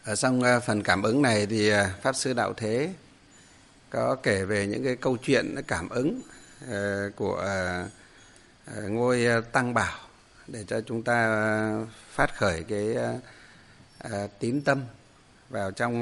Ở trong phần cảm ứng này thì Pháp Sư Đạo Thế có kể về những cái câu chuyện cảm ứng của ngôi Tăng Bảo để cho chúng ta phát khởi cái tín tâm vào trong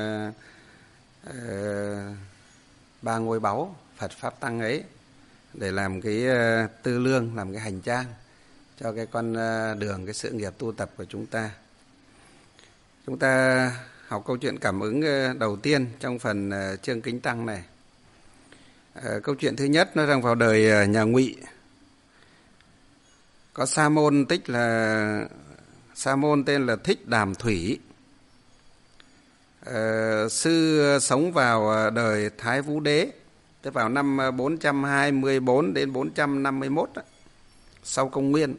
ba ngôi báu Phật Pháp Tăng ấy, để làm cái tư lương, làm cái hành trang cho cái con đường, cái sự nghiệp tu tập của chúng ta. Chúng ta học câu chuyện cảm ứng đầu tiên trong phần chương Kính Tăng này. Câu chuyện thứ nhất nó rằng vào đời nhà Ngụy, có sa môn tên là Thích Đàm Thủy. Sư sống vào đời Thái Vũ Đế, tức vào năm 424 đến 451 sau công nguyên.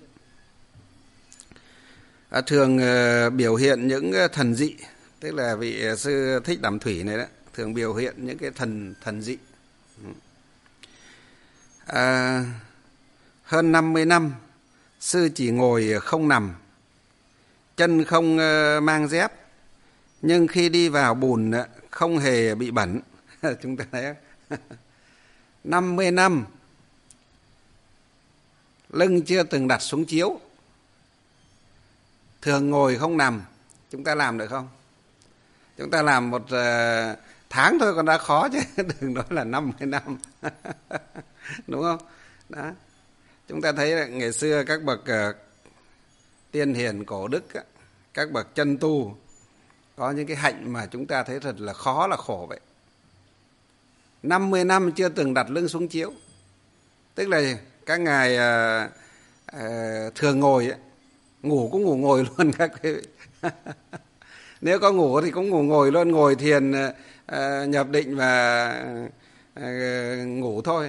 Thường biểu hiện những thần dị, tức là vị sư Thích Đàm Thủy này đó, thường biểu hiện những cái thần dị. Hơn 50 năm, sư chỉ ngồi không nằm, chân không mang dép, nhưng khi đi vào bùn không hề bị bẩn. Chúng ta thấy 50 năm lưng chưa từng đặt xuống chiếu, thường ngồi không nằm. Chúng ta làm được không? Chúng ta làm một tháng thôi còn đã khó chứ đừng nói là 50 năm. Đúng không? Đó. Chúng ta thấy là ngày xưa các bậc tiên hiền cổ đức, các bậc chân tu có những cái hạnh mà chúng ta thấy thật là khó, là khổ vậy. 50 năm chưa từng đặt lưng xuống chiếu, tức là các ngài thường ngồi ấy, ngủ cũng ngủ ngồi luôn các quý vị. Nếu có ngủ thì cũng ngủ ngồi luôn, ngồi thiền nhập định và ngủ thôi.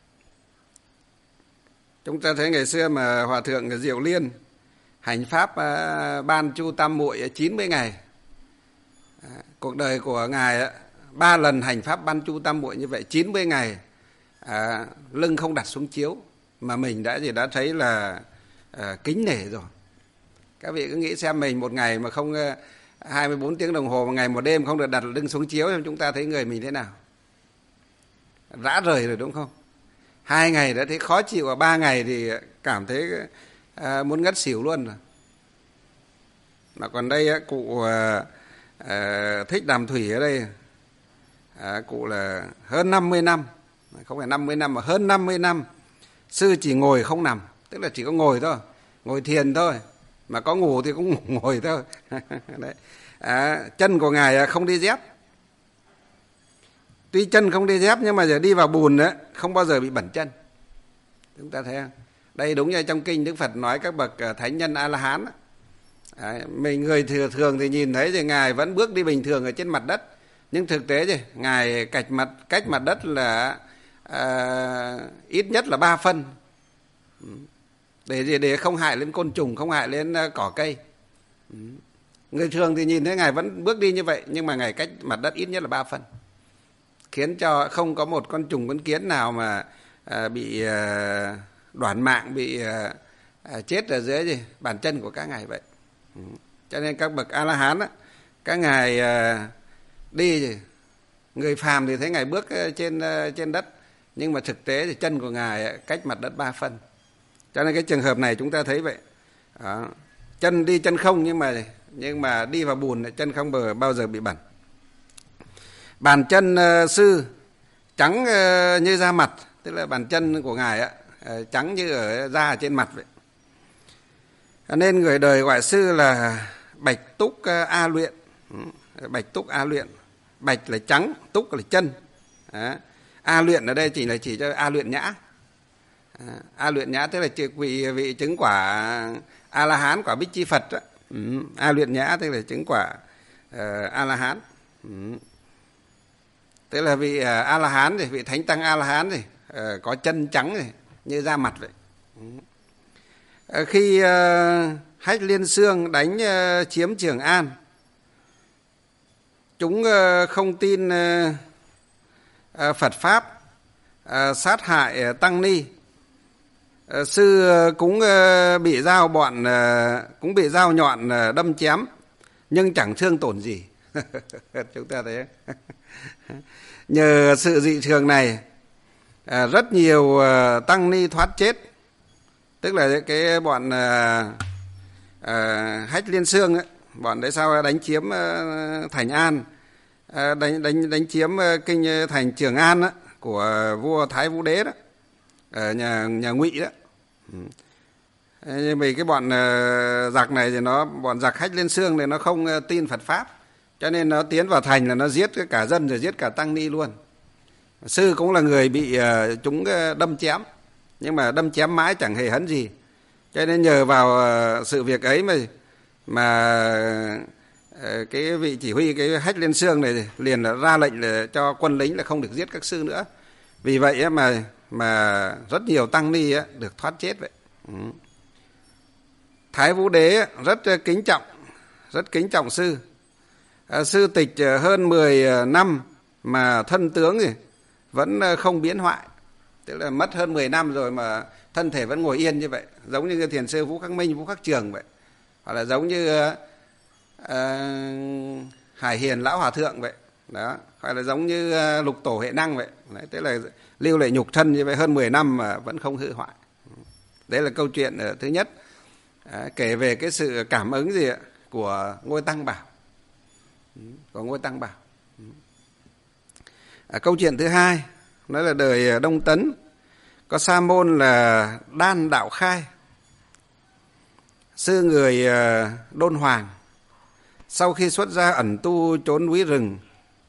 Chúng ta thấy ngày xưa mà Hòa Thượng Diệu Liên hành pháp Ban Chu Tam Muội 90 ngày. Cuộc đời của ngài 3 lần hành pháp Ban Chu Tam Muội như vậy, 90 ngày lưng không đặt xuống chiếu, mà mình đã thấy là kính nể rồi. Các vị cứ nghĩ xem, mình một ngày mà không 24 tiếng đồng hồ, một ngày một đêm không được đặt lưng xuống chiếu, chúng ta thấy người mình thế nào? Rã rời rồi đúng không? 2 ngày đã thấy khó chịu, và 3 ngày thì cảm thấy muốn ngất xỉu luôn rồi. Mà còn đây cụ Thích Đàm Thủy ở đây, cụ là hơn 50 năm, không phải 50 năm mà hơn 50 năm, sư chỉ ngồi không nằm, tức là chỉ có ngồi thôi, ngồi thiền thôi, mà có ngủ thì cũng ngồi thôi. Đấy. Chân của ngài không đi dép, tuy chân không đi dép nhưng mà giờ đi vào bùn đó, không bao giờ bị bẩn chân. Chúng ta thấy không? Đây đúng như trong kinh Đức Phật nói các bậc thánh nhân A-la-hán. Mình người thường thì nhìn thấy thì ngài vẫn bước đi bình thường ở trên mặt đất, nhưng thực tế thì ngài cách mặt đất là ít nhất là 3 phân, để không hại lên côn trùng, không hại lên cỏ cây. Người thường thì nhìn thấy ngài vẫn bước đi như vậy, nhưng mà ngài cách mặt đất ít nhất là 3 phân, khiến cho không có một con trùng con kiến nào mà bị đoản mạng, bị chết ở dưới bàn chân của các ngài vậy. Cho nên các bậc A-la-hán các ngài đi, người phàm thì thấy ngài bước trên đất, nhưng mà thực tế thì chân của ngài cách mặt đất 3 phân. Cho nên cái trường hợp này chúng ta thấy vậy. Đó. Chân đi chân không, nhưng mà đi vào bùn chân không bao giờ bị bẩn. Bàn chân sư trắng như da mặt, tức là bàn chân của ngài trắng như ở da trên mặt vậy. Nên người đời gọi sư là Bạch Túc A Luyện. Bạch Túc A Luyện, bạch là trắng, túc là chân. A Luyện ở đây chỉ cho A Luyện Nhã. A Luyện Nhã tức là vị chứng quả A-la-hán, quả Bích Chi Phật đó. A Luyện Nhã tức là chứng quả A-la-hán. Tức là vị A-la-hán thì vị thánh tăng A-la-hán thì có chân trắng này, như da mặt vậy. Khi Hách Liên Xương đánh chiếm Trường An, chúng không tin Phật Pháp, sát hại Tăng Ni. Sư cũng bị dao nhọn đâm chém, nhưng chẳng thương tổn gì. Chúng ta thấy nhờ sự dị thường này, rất nhiều tăng ni thoát chết. Tức là cái bọn Hách Liên Xương ấy, bọn đấy sau đánh chiếm Thành An, đánh chiếm kinh thành Trường An đó, của vua Thái Vũ Đế đó, ở nhà Ngụy đó. Nhưng vì cái bọn giặc này thì bọn giặc Hách Liên Xương này nó không tin Phật pháp, cho nên nó tiến vào thành là nó giết cả dân rồi giết cả tăng ni luôn. Sư cũng là người bị chúng đâm chém, nhưng mà đâm chém mãi chẳng hề hấn gì. Cho nên nhờ vào sự việc ấy mà cái vị chỉ huy cái Hách Liên Xương này liền là ra lệnh là cho quân lính là không được giết các sư nữa. Vì vậy mà rất nhiều tăng ni được thoát chết vậy. Thái Vũ Đế rất kính trọng sư. Sư tịch hơn 10 năm mà thân tướng thì vẫn không biến hoại. Tức là mất hơn 10 năm rồi mà thân thể vẫn ngồi yên như vậy. Giống như thiền sư Vũ Khắc Minh, Vũ Khắc Trường vậy. Hoặc là giống như Hải Hiền Lão Hòa Thượng vậy. Đó. Hoặc là giống như Lục Tổ Huệ Năng vậy. Đấy, tức là lưu lại nhục thân như vậy hơn 10 năm mà vẫn không hư hoại. Đấy là câu chuyện thứ nhất. Kể về cái sự cảm ứng gì ạ? Của Ngôi Tăng Bảo. Câu chuyện thứ hai, nói là đời Đông Tấn có sa môn là Đan Đạo Khai, sư người Đôn Hoàng. Sau khi xuất gia ẩn tu trốn núi rừng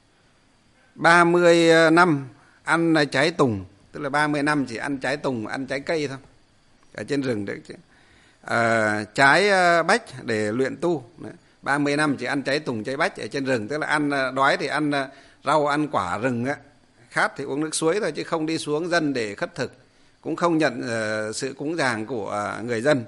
30 năm ăn trái tùng, tức là 30 năm chỉ ăn trái tùng, ăn trái cây thôi ở trên rừng đấy. Trái bách để luyện tu. 30 năm chỉ ăn trái tùng, trái bách ở trên rừng, tức là ăn đói thì ăn rau, ăn quả rừng á, khát thì uống nước suối thôi, chứ không đi xuống dân để khất thực, cũng không nhận sự cúng dường của người dân.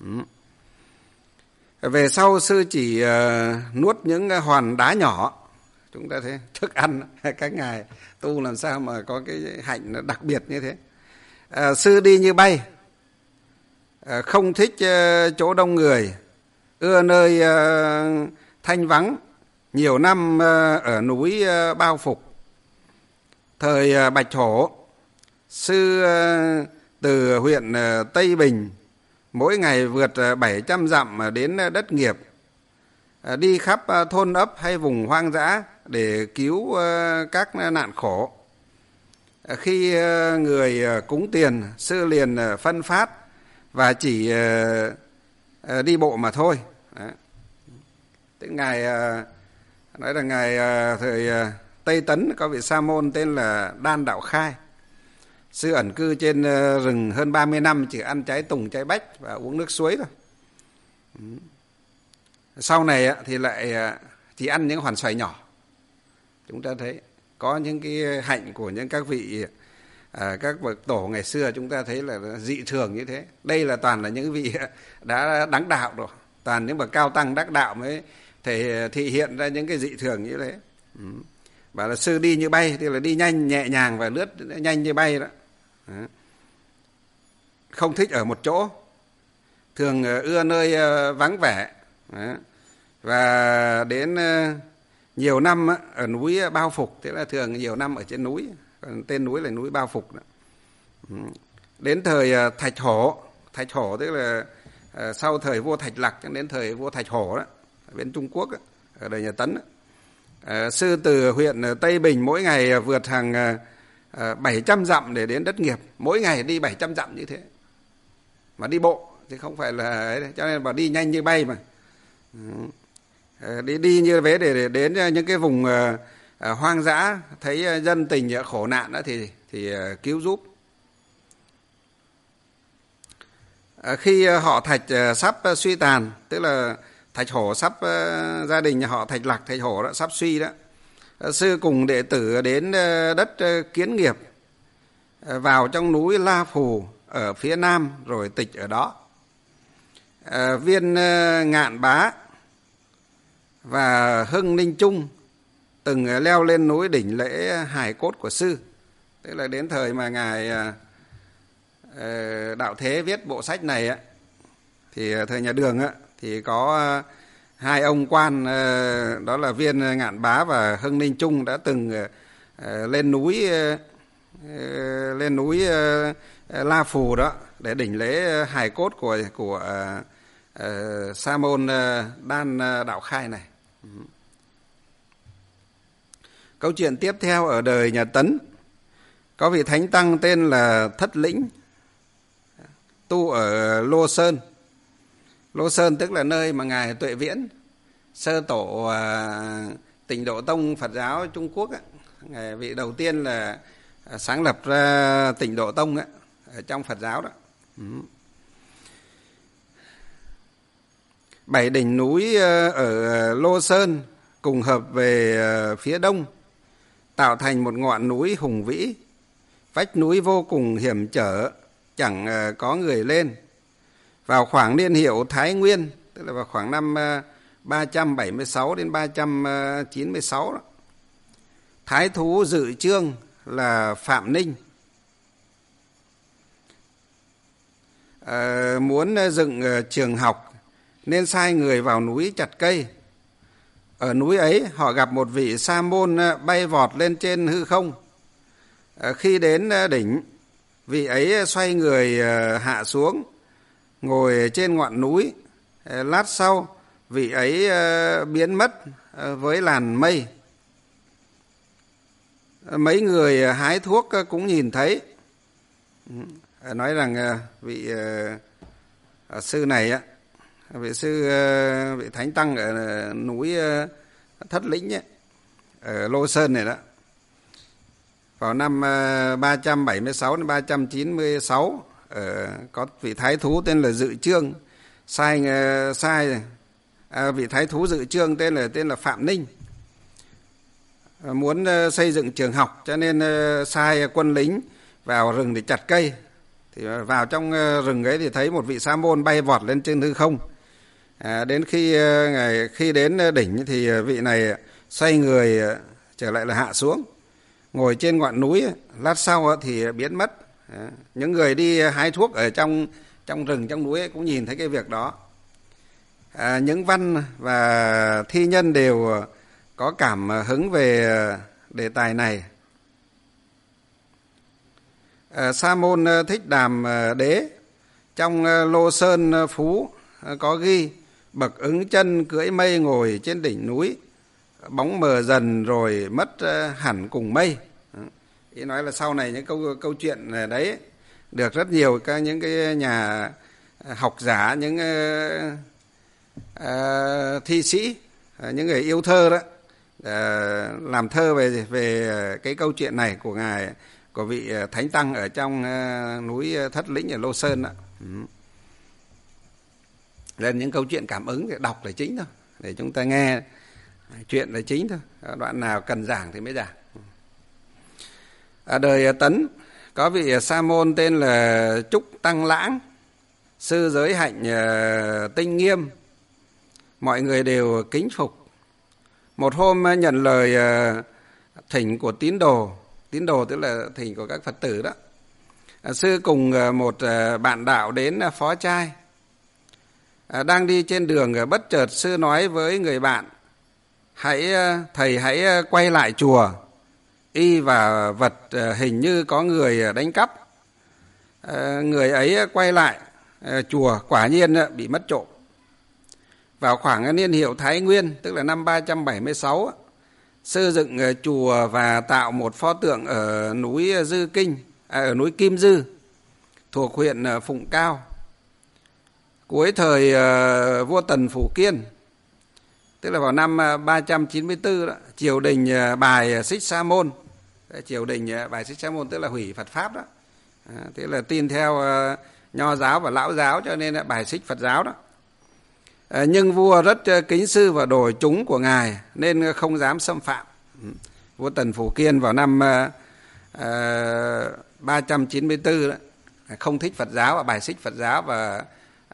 Về sau sư chỉ nuốt những hòn đá nhỏ. Chúng ta thấy thức ăn các ngài tu làm sao mà có cái hạnh nó đặc biệt như thế. Sư đi như bay, không thích chỗ đông người, ưa nơi thanh vắng, nhiều năm ở núi Bao Phục. Thời Bạch Hổ, sư từ huyện Tây Bình mỗi ngày vượt 700 dặm đến đất Nghiệp, đi khắp thôn ấp hay vùng hoang dã để cứu các nạn khổ. Khi người cúng tiền, sư liền phân phát và chỉ đi bộ mà thôi. Tức ngài nói là ngài thời Tây Tấn có vị sa môn tên là Đan Đạo Khai. Sư ẩn cư trên rừng hơn 30 năm, chỉ ăn trái tùng, trái bách và uống nước suối thôi. Sau này thì lại chỉ ăn những hoàn xoài nhỏ. Chúng ta thấy có những cái hạnh của những các vị các bậc tổ ngày xưa, chúng ta thấy là dị thường như thế. Đây là toàn là những vị đã đắc đạo rồi, toàn những bậc cao tăng đắc đạo mới thị hiện ra những cái dị thường như thế. Bảo là sư đi như bay, tức là đi nhanh nhẹ nhàng và lướt nhanh như bay đó. Không thích ở một chỗ, thường ưa nơi vắng vẻ. Và đến nhiều năm ở núi Bao Phục, tức là thường nhiều năm ở trên núi, còn tên núi là núi Bao Phục đó. Đến thời Thạch Hổ tức là sau thời vua Thạch Lặc đến thời vua Thạch Hổ đó, ở bên Trung Quốc đó, ở đời nhà Tấn đó. Sư từ huyện Tây Bình mỗi ngày vượt hàng 700 dặm để đến đất Nghiệp, mỗi ngày đi 700 dặm như thế mà đi bộ chứ không phải là, cho nên bảo đi nhanh như bay mà. Đi như thế để đến những cái vùng hoang dã, thấy dân tình khổ nạn đó thì cứu giúp. Khi họ Thạch sắp suy tàn, tức là Thạch Hổ sắp, gia đình nhà họ Thạch Lặc, Thạch Hổ đó sắp suy đó, sư cùng đệ tử đến đất Kiến Nghiệp, vào trong núi La Phù ở phía nam rồi tịch ở đó. Viên Ngạn Bá và Hưng Ninh Trung từng leo lên núi đỉnh lễ hài cốt của sư. Tức là đến thời mà ngài Đạo Thế viết bộ sách này á, thì thời nhà Đường á, thì có Hai ông quan đó là Viên Ngạn Bá và Hưng Ninh Trung đã từng lên núi La Phù đó để đỉnh lễ hài cốt của Sa môn Đan Đạo Khai này. Câu chuyện tiếp theo ở đời nhà Tấn, có vị thánh tăng tên là Thất Lĩnh, tu ở Lô Sơn. Lô Sơn tức là nơi mà ngài Tuệ Viễn, sơ tổ Tịnh Độ Tông Phật giáo Trung Quốc, ngài vị đầu tiên là sáng lập ra Tịnh Độ Tông ở trong Phật giáo đó. 7 đỉnh núi ở Lô Sơn cùng hợp về phía đông, tạo thành một ngọn núi hùng vĩ. Vách núi vô cùng hiểm trở, chẳng có người lên. Vào khoảng niên hiệu Thái Nguyên, tức là vào khoảng năm 376 đến 396 đó, thái thú dự chương là Phạm Ninh muốn dựng trường học nên sai người vào núi chặt cây. Ở núi ấy họ gặp một vị sa môn bay vọt lên trên hư không. Khi đến đỉnh, vị ấy xoay người hạ xuống, ngồi trên ngọn núi. Lát sau, vị ấy biến mất với làn mây. Mấy người hái thuốc cũng nhìn thấy. Nói rằng vị sư này, vị thánh tăng ở núi Thất Lĩnh ở Lô Sơn này đó, vào năm 376 đến 396 có vị thái thú tên là Dự Chương vị thái thú Dự Chương tên là Phạm Ninh muốn xây dựng trường học, cho nên sai quân lính vào rừng để chặt cây. Thì vào trong rừng ấy thì thấy một vị sa môn bay vọt lên trên hư không. Đến khi đến đỉnh thì vị này xoay người trở lại là hạ xuống, ngồi trên ngọn núi. Lát sau thì biến mất. Những người đi hái thuốc ở trong rừng, trong núi ấy cũng nhìn thấy cái việc đó. Những văn và thi nhân đều có cảm hứng về đề tài này. Sa môn Thích Đàm Đế trong Lô Sơn Phú có ghi: bậc ứng chân cưỡi mây ngồi trên đỉnh núi, bóng mờ dần rồi mất hẳn cùng mây. Ý nói là sau này những câu chuyện đấy được rất nhiều những cái nhà học giả, những thi sĩ, những người yêu thơ đó làm thơ về cái câu chuyện này của vị thánh tăng ở trong núi Thất Lĩnh ở Lô Sơn đó. Nên những câu chuyện cảm ứng thì đọc là chính thôi, để chúng ta nghe chuyện là chính thôi, đoạn nào cần giảng thì mới giảng. Ở đời Tấn có vị sa môn tên là Trúc Tăng Lãng, sư giới hạnh tinh nghiêm, mọi người đều kính phục. Một hôm nhận lời thỉnh của tín đồ tức là thỉnh của các Phật tử đó, sư cùng một bạn đạo đến phó trai. Đang đi trên đường, bất chợt sư nói với người bạn: thầy hãy quay lại chùa, y và vật hình như có người đánh cắp. Người ấy quay lại chùa, quả nhiên bị mất trộm. Vào khoảng niên hiệu Thái Nguyên, tức là năm 376, sư dựng chùa và tạo một pho tượng ở núi ở núi Kim Dư, thuộc huyện Phụng Cao. Cuối thời vua Tần Phủ Kiên, tức là vào năm 394 đó, triều đình bài xích Sa môn. Triều đình bài xích Sa môn tức là hủy Phật pháp đó. Tức là tin theo Nho giáo và Lão giáo, cho nên là bài xích Phật giáo đó. Nhưng vua rất kính sư và đổi chúng của ngài nên không dám xâm phạm. Vua Tần Phủ Kiên vào năm 394 đó, không thích Phật giáo và bài xích Phật giáo và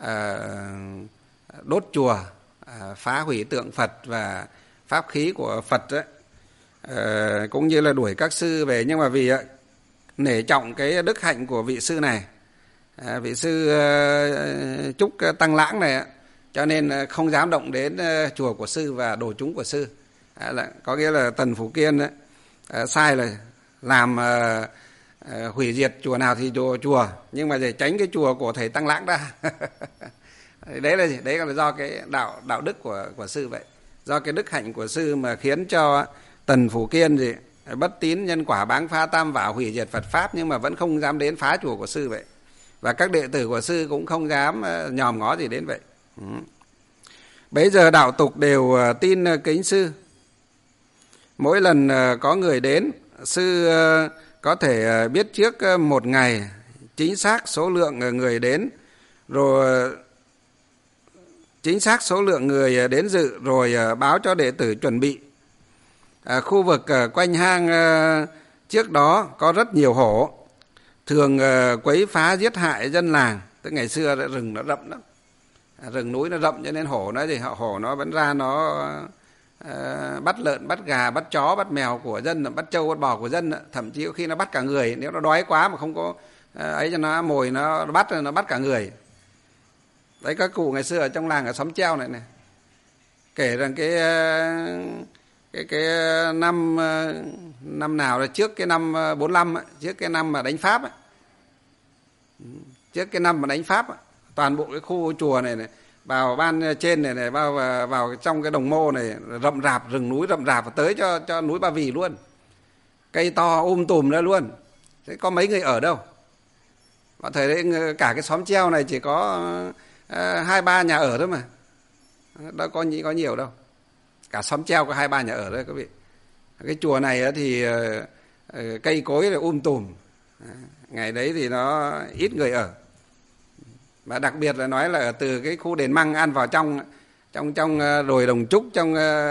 đốt chùa, phá hủy tượng Phật và pháp khí của Phật đó, cũng như là đuổi các sư về. Nhưng mà vì nể trọng cái đức hạnh của vị sư này, vị sư Trúc Tăng Lãng này, cho nên không dám động đến chùa của sư và đồ chúng của sư. Có nghĩa là Tần Phủ Kiên sai là làm hủy diệt chùa nào thì chùa, nhưng mà để tránh cái chùa của thầy Tăng Lãng ra. Đấy là gì? Đấy là do cái đạo đức của sư vậy, do cái đức hạnh của sư mà khiến cho Tần Phủ Kiên gì bất tín nhân quả, báng phá tam bảo, hủy diệt Phật pháp, nhưng mà vẫn không dám đến phá chùa của sư vậy. Và các đệ tử của sư cũng không dám nhòm ngó gì đến vậy. Bấy giờ đạo tục đều tin kính sư. Mỗi lần có người đến, sư có thể biết trước một ngày chính xác số lượng người đến, rồi chính xác số lượng người đến dự, rồi báo cho đệ tử chuẩn bị. Khu vực quanh hang trước đó có rất nhiều hổ, thường quấy phá giết hại dân làng. Tức ngày xưa rừng nó rậm lắm, rừng núi nó rậm, cho nên hổ nó gì, hổ nó vẫn ra nó bắt lợn, bắt gà, bắt chó, bắt mèo của dân, bắt trâu, bắt bò của dân, thậm chí có khi nó bắt cả người. Nếu nó đói quá mà không có ấy cho nó mồi, nó bắt cả người. Đấy, các cụ ngày xưa ở trong làng ở xóm Treo này kể rằng cái năm nào là trước cái năm 45 ấy, trước cái năm mà đánh Pháp ấy. Trước cái năm mà đánh Pháp ấy, toàn bộ cái khu chùa này vào ban trên này vào trong cái đồng mô này rậm rạp, rừng núi rậm rạp, và tới cho núi Ba Vì luôn, cây to tùm ra luôn. Thế có mấy người ở đâu? Vào thời đấy cả cái xóm Treo này chỉ có 2-3 nhà ở thôi mà, đâu có nhiều đâu. Cả xóm Treo có 2-3 nhà ở đấy các vị. Cái chùa này thì cây cối là tùm. Ngày đấy thì nó ít người ở. Và đặc biệt là nói là từ cái khu đền Măng ăn vào trong đồi Đồng Trúc, trong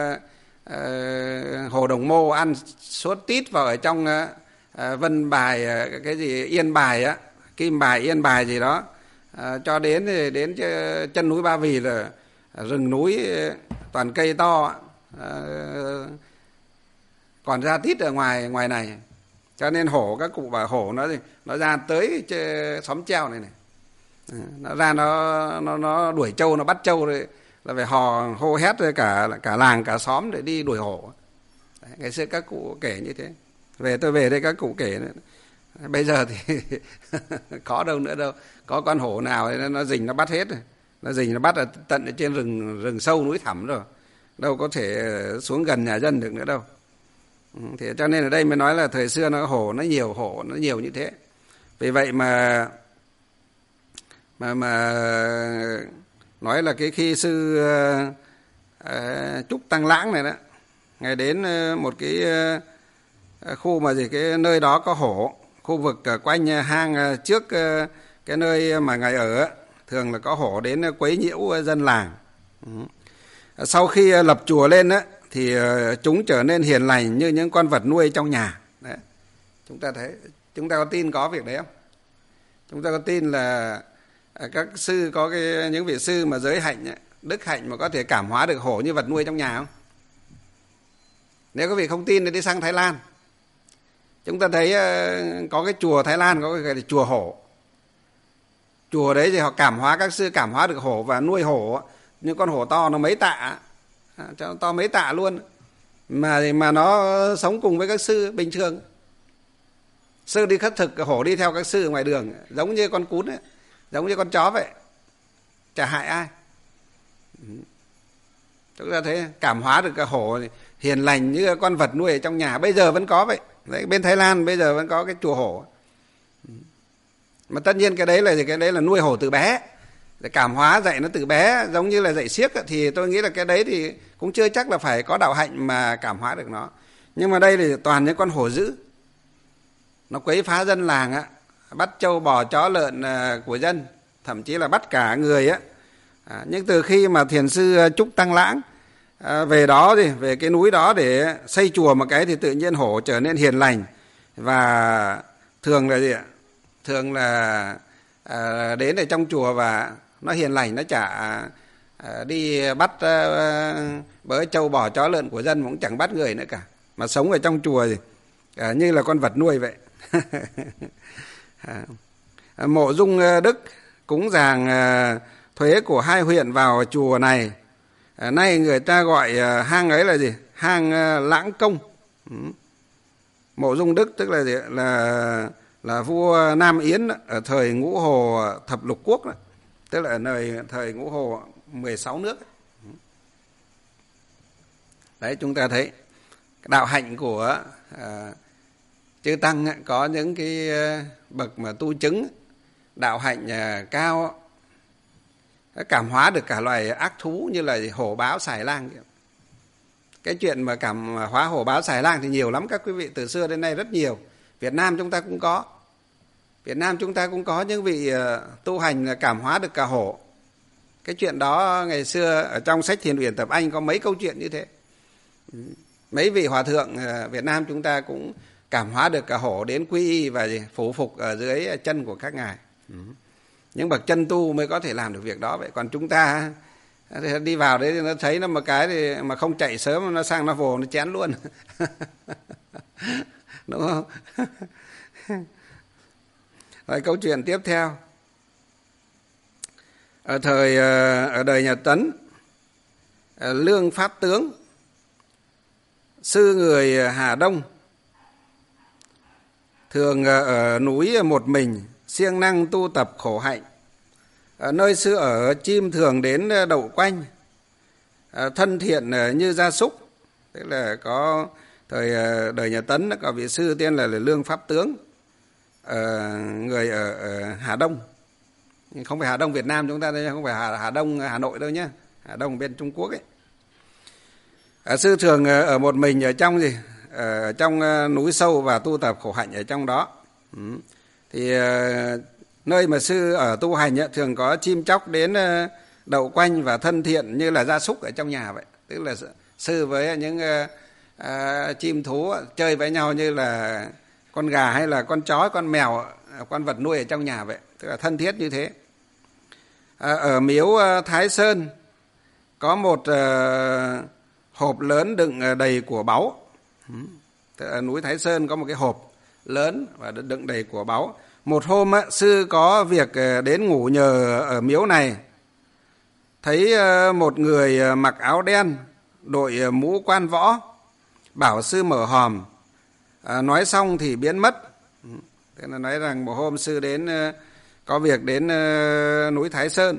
hồ Đồng Mô, ăn suốt tít vào ở trong Vân Bài, cái gì Yên Bài á, Kim Bài, Yên Bài gì đó, cho đến chân núi Ba Vì là rừng núi toàn cây to, còn ra tít ở ngoài này. Cho nên hổ, các cụ bảo hổ nó ra tới xóm Treo này. Nó ra nó đuổi trâu, nó bắt trâu rồi là phải hô hét rồi cả làng cả xóm để đi đuổi hổ. Đấy, ngày xưa các cụ kể như thế. Tôi về đây các cụ kể nữa. Bây giờ thì có đâu nữa đâu, có con hổ nào nó rình nó bắt hết rồi. Nó rình nó bắt ở tận ở trên rừng sâu núi thẳm rồi, đâu có thể xuống gần nhà dân được nữa đâu. Thế cho nên ở đây mới nói là thời xưa hổ nó nhiều như thế. Vì vậy mà nói là cái khi sư Trúc Tăng Lãng này đó, ngày đến một cái khu mà cái nơi đó có hổ, khu vực quanh hang trước cái nơi mà ngài ở, thường là có hổ đến quấy nhiễu dân làng. Sau khi lập chùa lên á, thì chúng trở nên hiền lành như những con vật nuôi trong nhà. Đấy. Chúng ta có tin có việc đấy không? Chúng ta có tin là các sư có những vị sư mà giới hạnh, đức hạnh mà có thể cảm hóa được hổ như vật nuôi trong nhà không? Nếu các vị không tin thì đi sang Thái Lan. Chúng ta thấy có cái chùa Thái Lan có cái chùa hổ. Chùa đấy thì họ cảm hóa, các sư cảm hóa được hổ và nuôi hổ. Nhưng con hổ to nó mấy tạ, to mấy tạ luôn, mà nó sống cùng với các sư bình thường. Sư đi khất thực, hổ đi theo các sư ở ngoài đường, giống như con cún ấy, giống như con chó vậy, chả hại ai. Chúng ta thấy cảm hóa được cái hổ hiền lành như con vật nuôi ở trong nhà. Bây giờ vẫn có vậy. Đấy, bên Thái Lan bây giờ vẫn có cái chùa hổ. Mà tất nhiên cái đấy là nuôi hổ từ bé, để cảm hóa dạy nó từ bé, giống như là dạy xiếc. Thì tôi nghĩ là cái đấy thì cũng chưa chắc là phải có đạo hạnh mà cảm hóa được nó. Nhưng mà đây thì toàn những con hổ dữ, nó quấy phá dân làng á, bắt trâu bò chó lợn của dân, thậm chí là bắt cả người á. Nhưng từ khi mà thiền sư Trúc Tăng Lãng về đó thì về cái núi đó để xây chùa một cái, thì tự nhiên hổ trở nên hiền lành. Và thường là gì ạ? Thường là đến ở trong chùa và nó hiền lành, nó chả đi bắt bớ trâu bò chó lợn của dân, cũng chẳng bắt người nữa cả, mà sống ở trong chùa thì như là con vật nuôi vậy. Mộ Dung Đức cúng dường thuế của 2 huyện vào chùa này. Nay người ta gọi hang ấy là gì? Hang Lãng Công. Mộ Dung Đức tức là gì? Là vua Nam Yến ở thời Ngũ Hồ Thập Lục Quốc đó. Tức là ở thời Ngũ Hồ 16 nước. Đấy, chúng ta thấy đạo hạnh của chư tăng có những cái bậc mà tu chứng đạo hạnh cao, cảm hóa được cả loài ác thú như là hổ báo xài lang. Cái chuyện mà cảm hóa hổ báo xài lang thì nhiều lắm các quý vị, từ xưa đến nay rất nhiều. Việt Nam chúng ta cũng có. Việt Nam chúng ta cũng có những vị tu hành cảm hóa được cả hổ. Cái chuyện đó ngày xưa ở trong sách Thiền Uyển Tập Anh có mấy câu chuyện như thế. Mấy vị hòa thượng Việt Nam chúng ta cũng cảm hóa được cả hổ đến quy y và phủ phục ở dưới chân của các ngài. Những bậc chân tu mới có thể làm được việc đó. Vậy còn chúng ta đi vào đấy nó thấy nó một cái thì mà không chạy sớm nó sang nó vồ nó chén luôn. Đúng không? Rồi câu chuyện tiếp theo. Ở đời nhà Tấn, Lương Pháp Tướng, sư người Hà Đông, thường ở núi một mình, siêng năng tu tập khổ hạnh. Ở nơi xưa ở, chim thường đến đậu quanh, thân thiện như gia súc. Tức là có thời đời nhà Tấn có vị sư tên là Lương Pháp Tướng, người ở Hà Đông. Không phải Hà Đông Việt Nam chúng ta đây, không phải Hà Đông Hà Nội đâu nhé, Hà Đông bên Trung Quốc ấy. Sư thường ở một mình ở trong gì? Ở trong núi sâu và tu tập khổ hạnh ở trong đó. Thì nơi mà sư ở tu hành thường có chim chóc đến đậu quanh và thân thiện như là gia súc ở trong nhà vậy. Tức là sư với những chim thú chơi với nhau như là con gà hay là con chó, con mèo, con vật nuôi ở trong nhà vậy. Tức là thân thiết như thế. Ở miếu Thái Sơn có một hộp lớn đựng đầy của báu. Ở núi Thái Sơn có một cái hộp lớn và đựng đầy của báu. Một hôm sư có việc đến ngủ nhờ ở miếu này, thấy một người mặc áo đen, đội mũ quan võ, bảo sư mở hòm. Nói xong thì biến mất. Thế là nói rằng một hôm sư đến có việc đến núi Thái Sơn.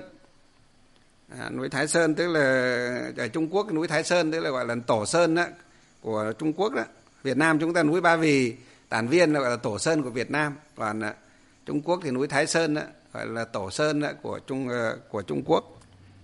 Núi Thái Sơn tức là ở Trung Quốc, núi Thái Sơn tức là gọi là Tổ Sơn đó, của Trung Quốc đó. Việt Nam chúng ta núi Ba Vì, Tản Viên là gọi là Tổ Sơn của Việt Nam. Còn Trung Quốc thì núi Thái Sơn đó, gọi là Tổ Sơn đó, của Trung Quốc.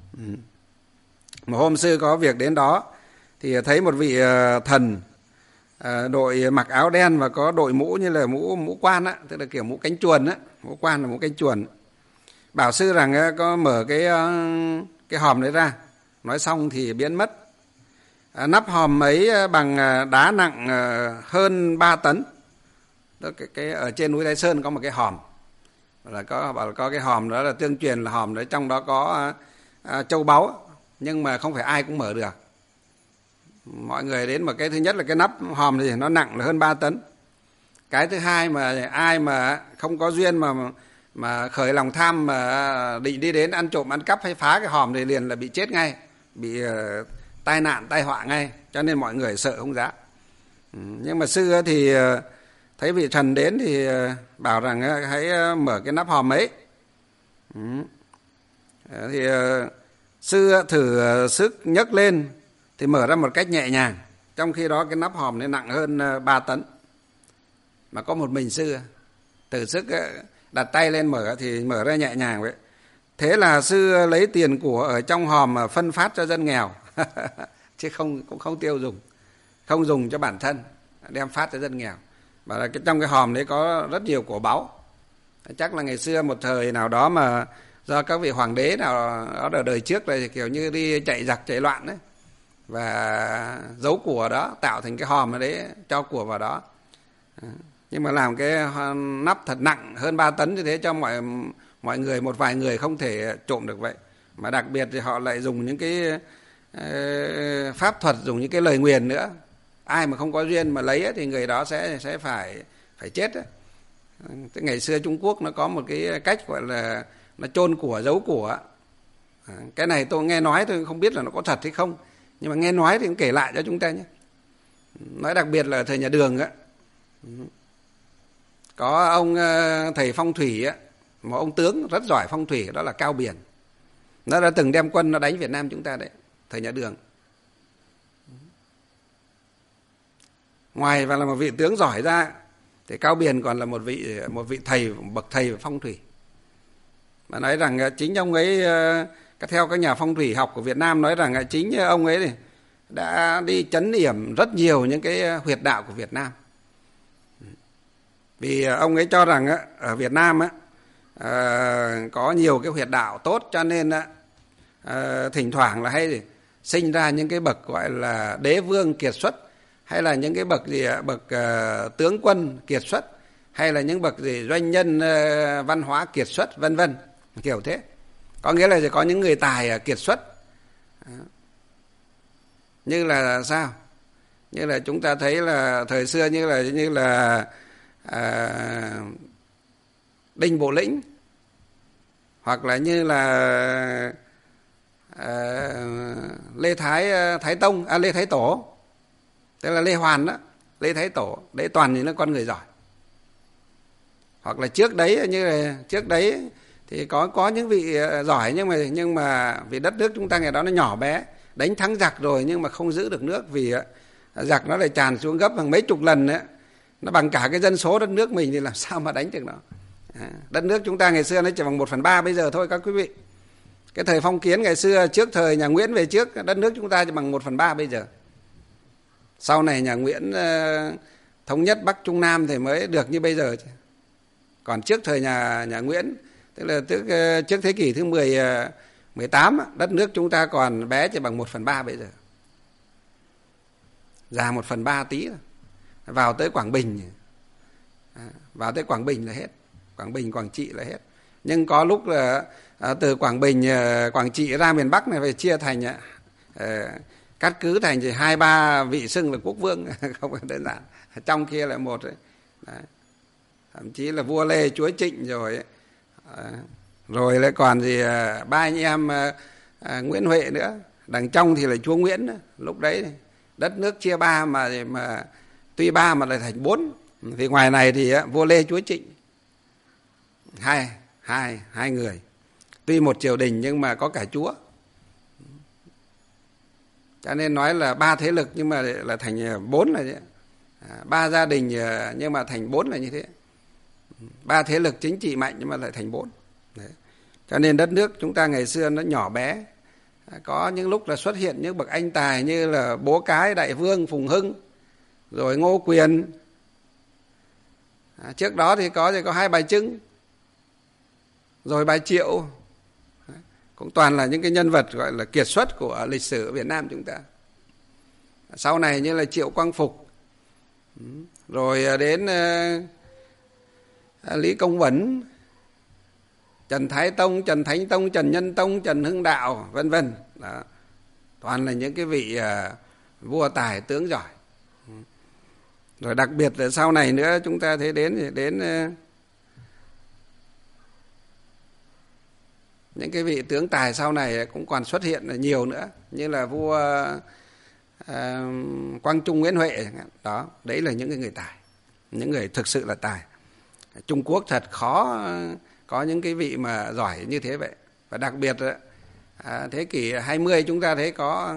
Một hôm sư có việc đến đó thì thấy một vị thần đội mặc áo đen và có đội mũ như là mũ quan á, tức là kiểu mũ cánh chuồn á, mũ quan là mũ cánh chuồn. Bảo sư rằng có mở cái hòm đấy ra. Nói xong thì biến mất. Nắp hòm ấy bằng đá nặng hơn 3 tấn. Cái ở trên núi Thái Sơn có một cái hòm. Bảo là có cái hòm đó là tương truyền là hòm đấy trong đó có châu báu, nhưng mà không phải ai cũng mở được. Mọi người đến mà cái thứ nhất là cái nắp hòm thì nó nặng là hơn 3 tấn. Cái thứ hai mà ai mà không có duyên mà khởi lòng tham mà định đi đến ăn trộm ăn cắp hay phá cái hòm thì liền là bị chết ngay, bị tai nạn tai họa ngay, cho nên mọi người sợ không dám. Nhưng mà sư thì thấy vị thần đến thì bảo rằng hãy mở cái nắp hòm ấy. Thì sư thử sức nhấc lên thì mở ra một cách nhẹ nhàng, trong khi đó cái nắp hòm này nặng hơn 3 tấn. Mà có một mình sư thử sức đặt tay lên mở thì mở ra nhẹ nhàng vậy. Thế là sư lấy tiền của ở trong hòm mà phân phát cho dân nghèo. Chứ cũng không tiêu dùng, không dùng cho bản thân, đem phát cho dân nghèo. Và là trong cái hòm đấy có rất nhiều của báu. Chắc là ngày xưa một thời nào đó mà do các vị hoàng đế nào đó ở đời trước là kiểu như đi chạy giặc chạy loạn đấy, và giấu của đó, tạo thành cái hòm ở đấy cho của vào đó. Nhưng mà làm cái nắp thật nặng hơn 3 tấn như thế cho mọi người, một vài người không thể trộm được vậy. Mà đặc biệt thì họ lại dùng những cái pháp thuật, dùng những cái lời nguyền nữa. Ai mà không có duyên mà lấy ấy, thì người đó sẽ phải chết ấy. Ngày xưa Trung Quốc nó có một cái cách gọi là nó chôn của, giấu của. Cái này tôi nghe nói, tôi không biết là nó có thật hay không, nhưng mà nghe nói thì cũng kể lại cho chúng ta nhé. Nói đặc biệt là ở thời nhà Đường á, có ông thầy phong thủy á, một ông tướng rất giỏi phong thủy, đó là Cao Biền. Nó đã từng đem quân nó đánh Việt Nam chúng ta đấy, thời nhà Đường. Ngoài và là một vị tướng giỏi ra thì Cao Biền còn là một vị thầy, bậc thầy phong thủy. Mà nói rằng chính ông ấy, theo các nhà phong thủy học của Việt Nam nói rằng chính ông ấy này đã đi chấn yểm rất nhiều những cái huyệt đạo của Việt Nam. Vì ông ấy cho rằng ở Việt Nam có nhiều cái huyệt đạo tốt, cho nên thỉnh thoảng là hay sinh ra những cái bậc gọi là đế vương kiệt xuất, hay là những cái bậc tướng quân kiệt xuất, hay là những bậc doanh nhân văn hóa kiệt xuất, vân vân, kiểu thế. Có nghĩa là có những người tài kiệt xuất. Như là sao? Như là chúng ta thấy là thời xưa như là Đinh Bộ Lĩnh, hoặc là như là Lê Thái Tông, Lê Thái Tổ, tức là Lê Hoàn đó, Lê Thái Tổ, đấy toàn những con người giỏi. Hoặc là trước đấy thì có những vị giỏi, nhưng mà vì đất nước chúng ta ngày đó nó nhỏ bé, đánh thắng giặc rồi nhưng mà không giữ được nước, vì giặc nó lại tràn xuống gấp hàng mấy chục lần ấy. Nó bằng cả cái dân số đất nước mình thì làm sao mà đánh được nó. Đất nước chúng ta ngày xưa nó chỉ bằng 1/3 bây giờ thôi các quý vị. Cái thời phong kiến ngày xưa, trước thời nhà Nguyễn về trước, đất nước chúng ta chỉ bằng 1/3 bây giờ. Sau này nhà Nguyễn thống nhất Bắc Trung Nam thì mới được như bây giờ. Còn trước thời nhà Nguyễn, tức là trước thế kỷ thứ 18, đất nước chúng ta còn bé chỉ bằng 1/3 bây giờ. Già 1/3 tí rồi. Vào tới Quảng Bình là hết. Quảng Bình, Quảng Trị là hết. Nhưng có lúc là từ Quảng Bình, Quảng Trị ra miền Bắc này phải chia thành, cắt cứ thành 2-3 vị xưng là quốc vương, không phải đơn giản. Trong kia là một đấy. Thậm chí là vua Lê, chúa Trịnh rồi. Rồi lại còn ba anh em Nguyễn Huệ nữa. Đằng trong thì là chúa Nguyễn nữa. Lúc đấy đất nước chia ba mà tuy 3 mà lại thành 4. Vì ngoài này thì vua Lê, chúa Trịnh, hai người, tuy một triều đình nhưng mà có cả chúa. Cho nên nói là 3 thế lực nhưng mà là thành 4 là thế. 3 gia đình nhưng mà thành 4 là như thế. 3 thế lực chính trị mạnh nhưng mà lại thành 4. Đấy. Cho nên đất nước chúng ta ngày xưa nó nhỏ bé. Có những lúc là xuất hiện những bậc anh tài như là Bố Cái, Đại Vương, Phùng Hưng, rồi Ngô Quyền. Trước đó thì có Hai Bà Trưng, rồi Bà Triệu. Cũng toàn là những cái nhân vật gọi là kiệt xuất của lịch sử Việt Nam chúng ta. Sau này như là Triệu Quang Phục, rồi đến Lý Công Uẩn, Trần Thái Tông, Trần Thánh Tông, Trần Nhân Tông, Trần Hưng Đạo, vân vân. Toàn là những cái vị vua tài tướng giỏi. Rồi đặc biệt là sau này nữa chúng ta thấy đến những cái vị tướng tài sau này cũng còn xuất hiện nhiều nữa, như là vua Quang Trung, Nguyễn Huệ. Đó, đấy là những cái người tài, những người thực sự là tài. Trung Quốc thật khó có những cái vị mà giỏi như thế vậy. Và đặc biệt thế kỷ 20 chúng ta thấy có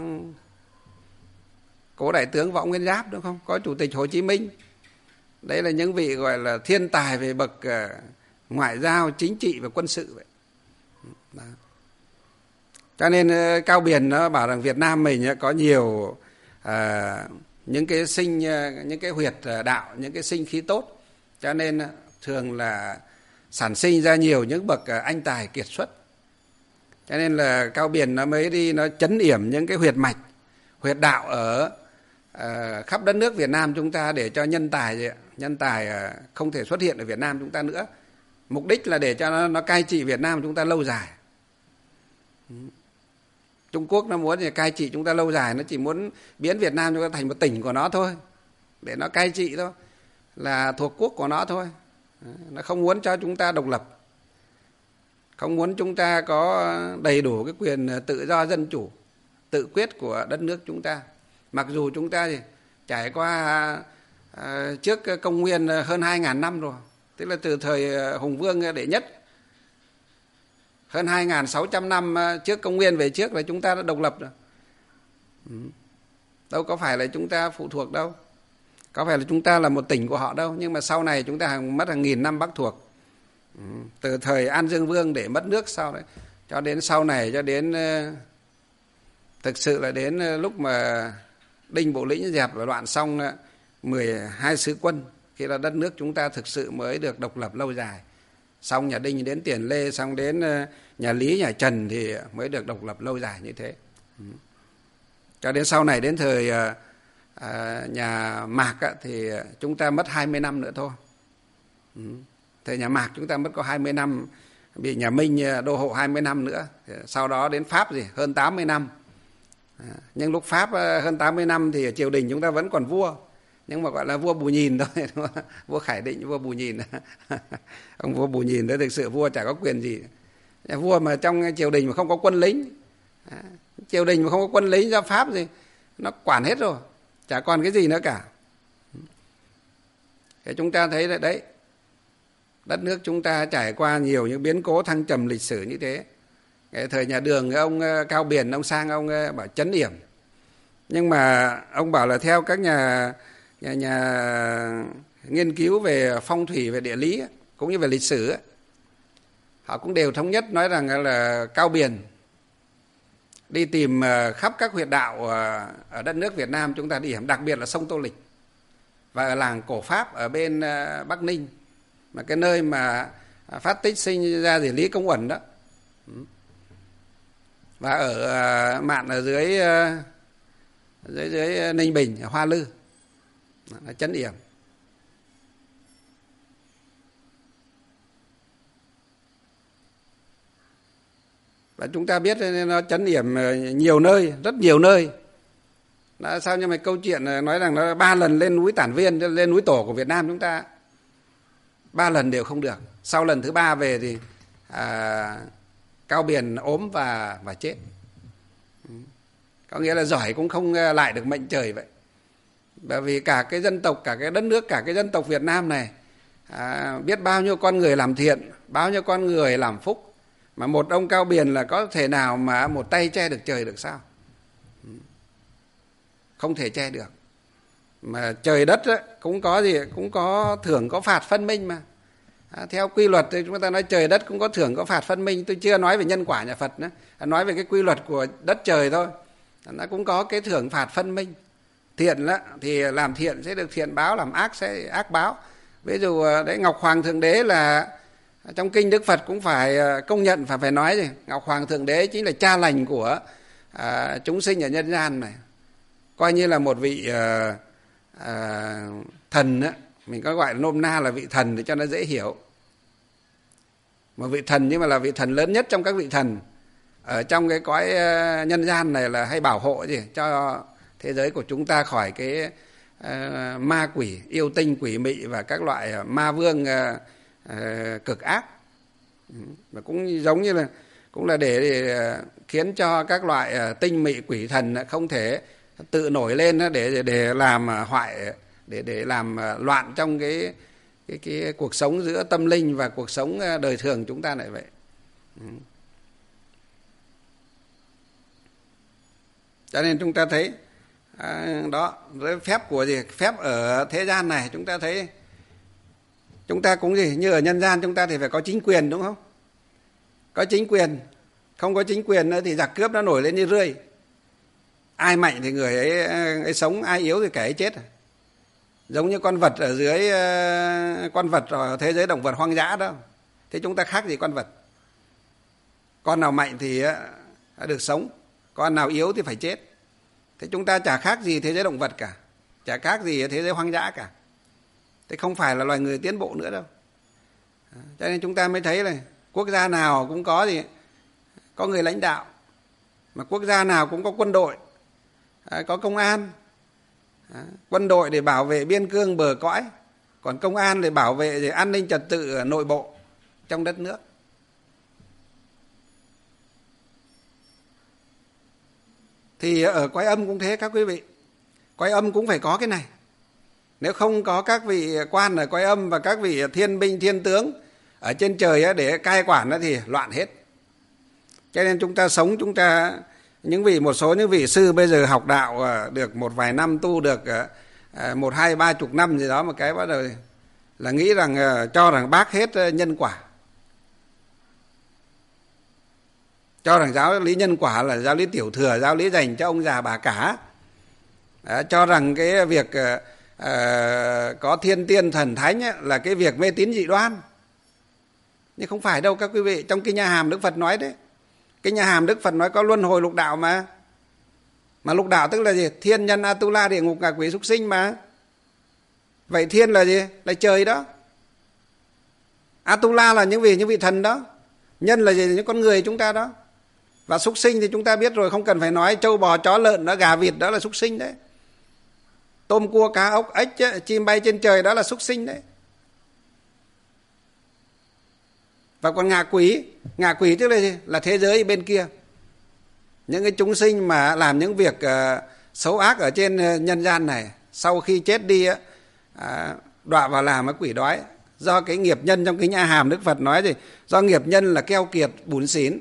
Cố Đại tướng Võ Nguyên Giáp, đúng không? Có Chủ tịch Hồ Chí Minh. Đấy là những vị gọi là thiên tài về bậc ngoại giao, chính trị và quân sự vậy. Đó. Cho nên Cao Biền nó bảo rằng Việt Nam mình có nhiều những cái huyệt đạo, những cái sinh khí tốt. Cho nên thường là sản sinh ra nhiều những bậc anh tài kiệt xuất. Cho nên là Cao Biền nó mới đi nó trấn yểm những cái huyệt mạch, huyệt đạo ở khắp đất nước Việt Nam chúng ta, để cho nhân tài không thể xuất hiện ở Việt Nam chúng ta nữa. Mục đích là để cho nó cai trị Việt Nam chúng ta lâu dài. Trung Quốc nó muốn cai trị chúng ta lâu dài, nó chỉ muốn biến Việt Nam chúng ta thành một tỉnh của nó thôi, để nó cai trị thôi, là thuộc quốc của nó thôi. Nó không muốn cho chúng ta độc lập. không muốn chúng ta có đầy đủ cái quyền tự do dân chủ, tự quyết của đất nước chúng ta. Mặc dù chúng ta thì trải qua trước công nguyên hơn 2.000 năm rồi, tức là từ thời Hùng Vương đệ nhất, hơn 2.600 năm trước công nguyên về trước là chúng ta đã độc lập rồi. Đâu có phải là chúng ta phụ thuộc đâu, có phải là chúng ta là một tỉnh của họ đâu, nhưng mà sau này chúng ta mất hàng nghìn năm bắc thuộc. Từ thời An Dương Vương để mất nước sau đấy, cho đến sau này, cho đến thực sự là đến lúc mà Đinh Bộ Lĩnh dẹp và loạn xong 12 sứ quân, khi là đất nước chúng ta thực sự mới được độc lập lâu dài. Xong nhà Đinh đến Tiền Lê, xong đến nhà Lý, nhà Trần thì mới được độc lập lâu dài như thế. Cho đến sau này đến thời nhà Mạc thì chúng ta mất 20 năm nữa thôi. Thời nhà Mạc chúng ta mất có 20 năm, bị nhà Minh đô hộ 20 năm nữa. Sau đó đến Pháp gì hơn 80 năm. Nhưng lúc Pháp hơn 80 năm thì triều đình chúng ta vẫn còn vua, nhưng mà gọi là vua bù nhìn thôi. Vua Khải Định, vua bù nhìn. Ông vua bù nhìn đó thực sự vua chả có quyền gì. Vua mà trong triều đình mà không có quân lính, triều đình mà không có quân lính, do Pháp gì nó quản hết rồi, chả còn cái gì nữa cả. Thế chúng ta thấy là đấy, đất nước chúng ta trải qua nhiều những biến cố thăng trầm lịch sử như thế. Cái thời nhà Đường, ông Cao Biền, ông sang ông bảo trấn yểm, nhưng mà ông bảo là theo các nhà nghiên cứu về phong thủy, về địa lý cũng như về lịch sử, họ cũng đều thống nhất nói rằng là Cao Biền đi tìm khắp các huyệt đạo ở đất nước Việt Nam chúng ta đi hiểm, đặc biệt là sông Tô Lịch và ở làng Cổ Pháp ở bên Bắc Ninh, mà cái nơi mà phát tích sinh ra thì Lý Công Uẩn đó, và ở mạn ở dưới Ninh Bình, Hoa Lư là trấn yểm. Và chúng ta biết nó trấn yểm nhiều nơi, rất nhiều nơi. Nó sao, nhưng mà câu chuyện nói rằng nó 3 lần lên núi Tản Viên, lên núi Tổ của Việt Nam chúng ta 3 lần đều không được. Sau lần thứ 3 về thì Cao Biền ốm và chết. Có nghĩa là giỏi cũng không lại được mệnh trời vậy. Bởi vì cả cái dân tộc, cả cái đất nước, cả cái dân tộc Việt Nam này biết bao nhiêu con người làm thiện, bao nhiêu con người làm phúc, mà một ông Cao Biền là có thể nào mà một tay che được trời được sao? Không thể che được. Mà trời đất cũng có gì, cũng có thưởng có phạt phân minh mà. Theo quy luật thì chúng ta nói trời đất cũng có thưởng có phạt phân minh. Tôi chưa nói về nhân quả nhà Phật nữa, nói về cái quy luật của đất trời thôi. Nó cũng có cái thưởng phạt phân minh. Thiện thì làm thiện sẽ được thiện báo, làm ác sẽ ác báo. Ví dụ đấy, Ngọc Hoàng Thượng Đế là trong kinh Đức Phật cũng phải công nhận, phải nói gì, Ngọc Hoàng Thượng Đế chính là cha lành của chúng sinh ở nhân gian này, coi như là một vị thần á, mình có gọi nôm na là vị thần để cho nó dễ hiểu. Một vị thần, nhưng mà là vị thần lớn nhất trong các vị thần ở trong cái cõi nhân gian này, là hay bảo hộ gì cho thế giới của chúng ta khỏi cái ma quỷ, yêu tinh, quỷ mị và các loại ma vương cực ác. Và cũng giống như là cũng là để khiến cho các loại tinh mị quỷ thần không thể tự nổi lên để làm hoại, để làm loạn trong cái cuộc sống giữa tâm linh và cuộc sống đời thường chúng ta lại vậy. Cho nên chúng ta thấy đó, phép của gì, phép ở thế gian này chúng ta thấy, chúng ta cũng gì, như ở nhân gian chúng ta thì phải có chính quyền, đúng không? Có chính quyền, không có chính quyền nữa thì giặc cướp nó nổi lên như rươi. Ai mạnh thì người ấy sống, ai yếu thì kẻ ấy chết. Giống như con vật ở dưới, con vật ở thế giới động vật hoang dã đó. Thế chúng ta khác gì con vật? Con nào mạnh thì được sống, con nào yếu thì phải chết. Thế chúng ta chả khác gì thế giới động vật cả, chả khác gì thế giới hoang dã cả. Thế không phải là loài người tiến bộ nữa đâu. Cho nên chúng ta mới thấy là quốc gia nào cũng có gì, có người lãnh đạo, mà quốc gia nào cũng có quân đội, có công an. Quân đội để bảo vệ biên cương bờ cõi, còn công an để bảo vệ an ninh trật tự nội bộ trong đất nước. Thì ở Quái Âm cũng thế các quý vị. Quái Âm cũng phải có cái này. Nếu không có các vị quan ở Quái Âm và các vị thiên binh thiên tướng ở trên trời để cai quản thì loạn hết. Cho nên chúng ta sống, chúng ta một số những vị sư bây giờ học đạo được một vài năm, tu được 1, 2, 30 năm gì đó, một cái bắt đầu là nghĩ rằng cho rằng bác hết nhân quả, cho rằng giáo lý nhân quả là giáo lý tiểu thừa, giáo lý dành cho ông già bà cả. Cho rằng cái việc có thiên tiên thần thánh là cái việc mê tín dị đoan. Nhưng không phải đâu các quý vị. Trong Kinh Nha Hàm Đức Phật nói đấy, Kinh Nha Hàm Đức Phật nói có luân hồi lục đạo mà lục đạo tức là gì? Thiên, nhân, Atula, địa ngục, ngạ quỷ, súc sinh mà. Vậy thiên là gì? Là trời đó. Atula là những vị thần đó. Nhân là gì? Những con người chúng ta đó. Và súc sinh thì chúng ta biết rồi, không cần phải nói. Trâu bò chó lợn đó, gà vịt đó là súc sinh đấy. Tôm cua cá ốc ếch chim bay trên trời đó là súc sinh đấy. Và còn ngạ quỷ tức là gì? Là thế giới bên kia. Những cái chúng sinh mà làm những việc xấu ác ở trên nhân gian này, sau khi chết đi đọa vào làm quỷ đói. Do cái nghiệp nhân, trong Kinh A Hàm Đức Phật nói gì? Do nghiệp nhân là keo kiệt bủn xỉn.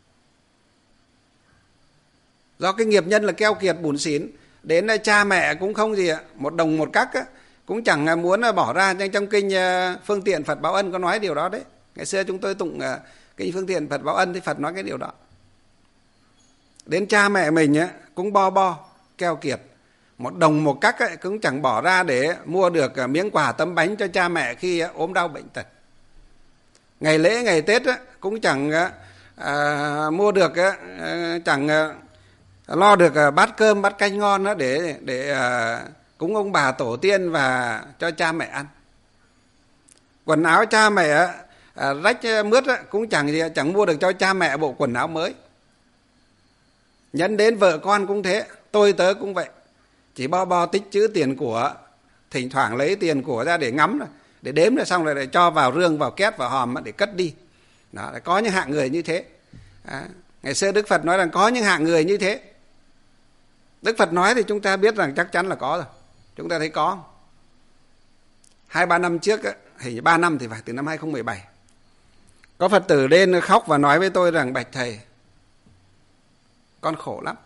Do cái nghiệp nhân là keo kiệt bủn xỉn, đến cha mẹ cũng không gì một đồng một cắc cũng chẳng muốn bỏ ra. Trong Kinh Phương Tiện Phật Báo Ân có nói điều đó đấy. Ngày xưa chúng tôi tụng Kinh Phương Tiện Phật Báo Ân thì Phật nói cái điều đó. Đến cha mẹ mình cũng bo keo kiệt, một đồng một cắc cũng chẳng bỏ ra để mua được miếng quà tấm bánh cho cha mẹ khi ốm đau bệnh tật. Ngày lễ ngày Tết cũng chẳng mua được, chẳng lo được bát cơm bát canh ngon để cúng ông bà tổ tiên và cho cha mẹ ăn. Quần áo cha mẹ rách mướt cũng chẳng mua được cho cha mẹ bộ quần áo mới. Nhấn đến vợ con cũng thế, tôi tớ cũng vậy. Chỉ bo tích trữ tiền của, thỉnh thoảng lấy tiền của ra để ngắm, để đếm rồi xong rồi để cho vào rương, vào két, vào hòm để cất đi. Đó, có những hạng người như thế. Ngày xưa Đức Phật nói rằng có những hạng người như thế. Đức Phật nói thì chúng ta biết rằng chắc chắn là có rồi. Chúng ta thấy có. 2-3 năm trước, hình như 3 năm thì phải, từ năm 2017. Có Phật tử lên khóc và nói với tôi rằng: bạch thầy, con khổ lắm.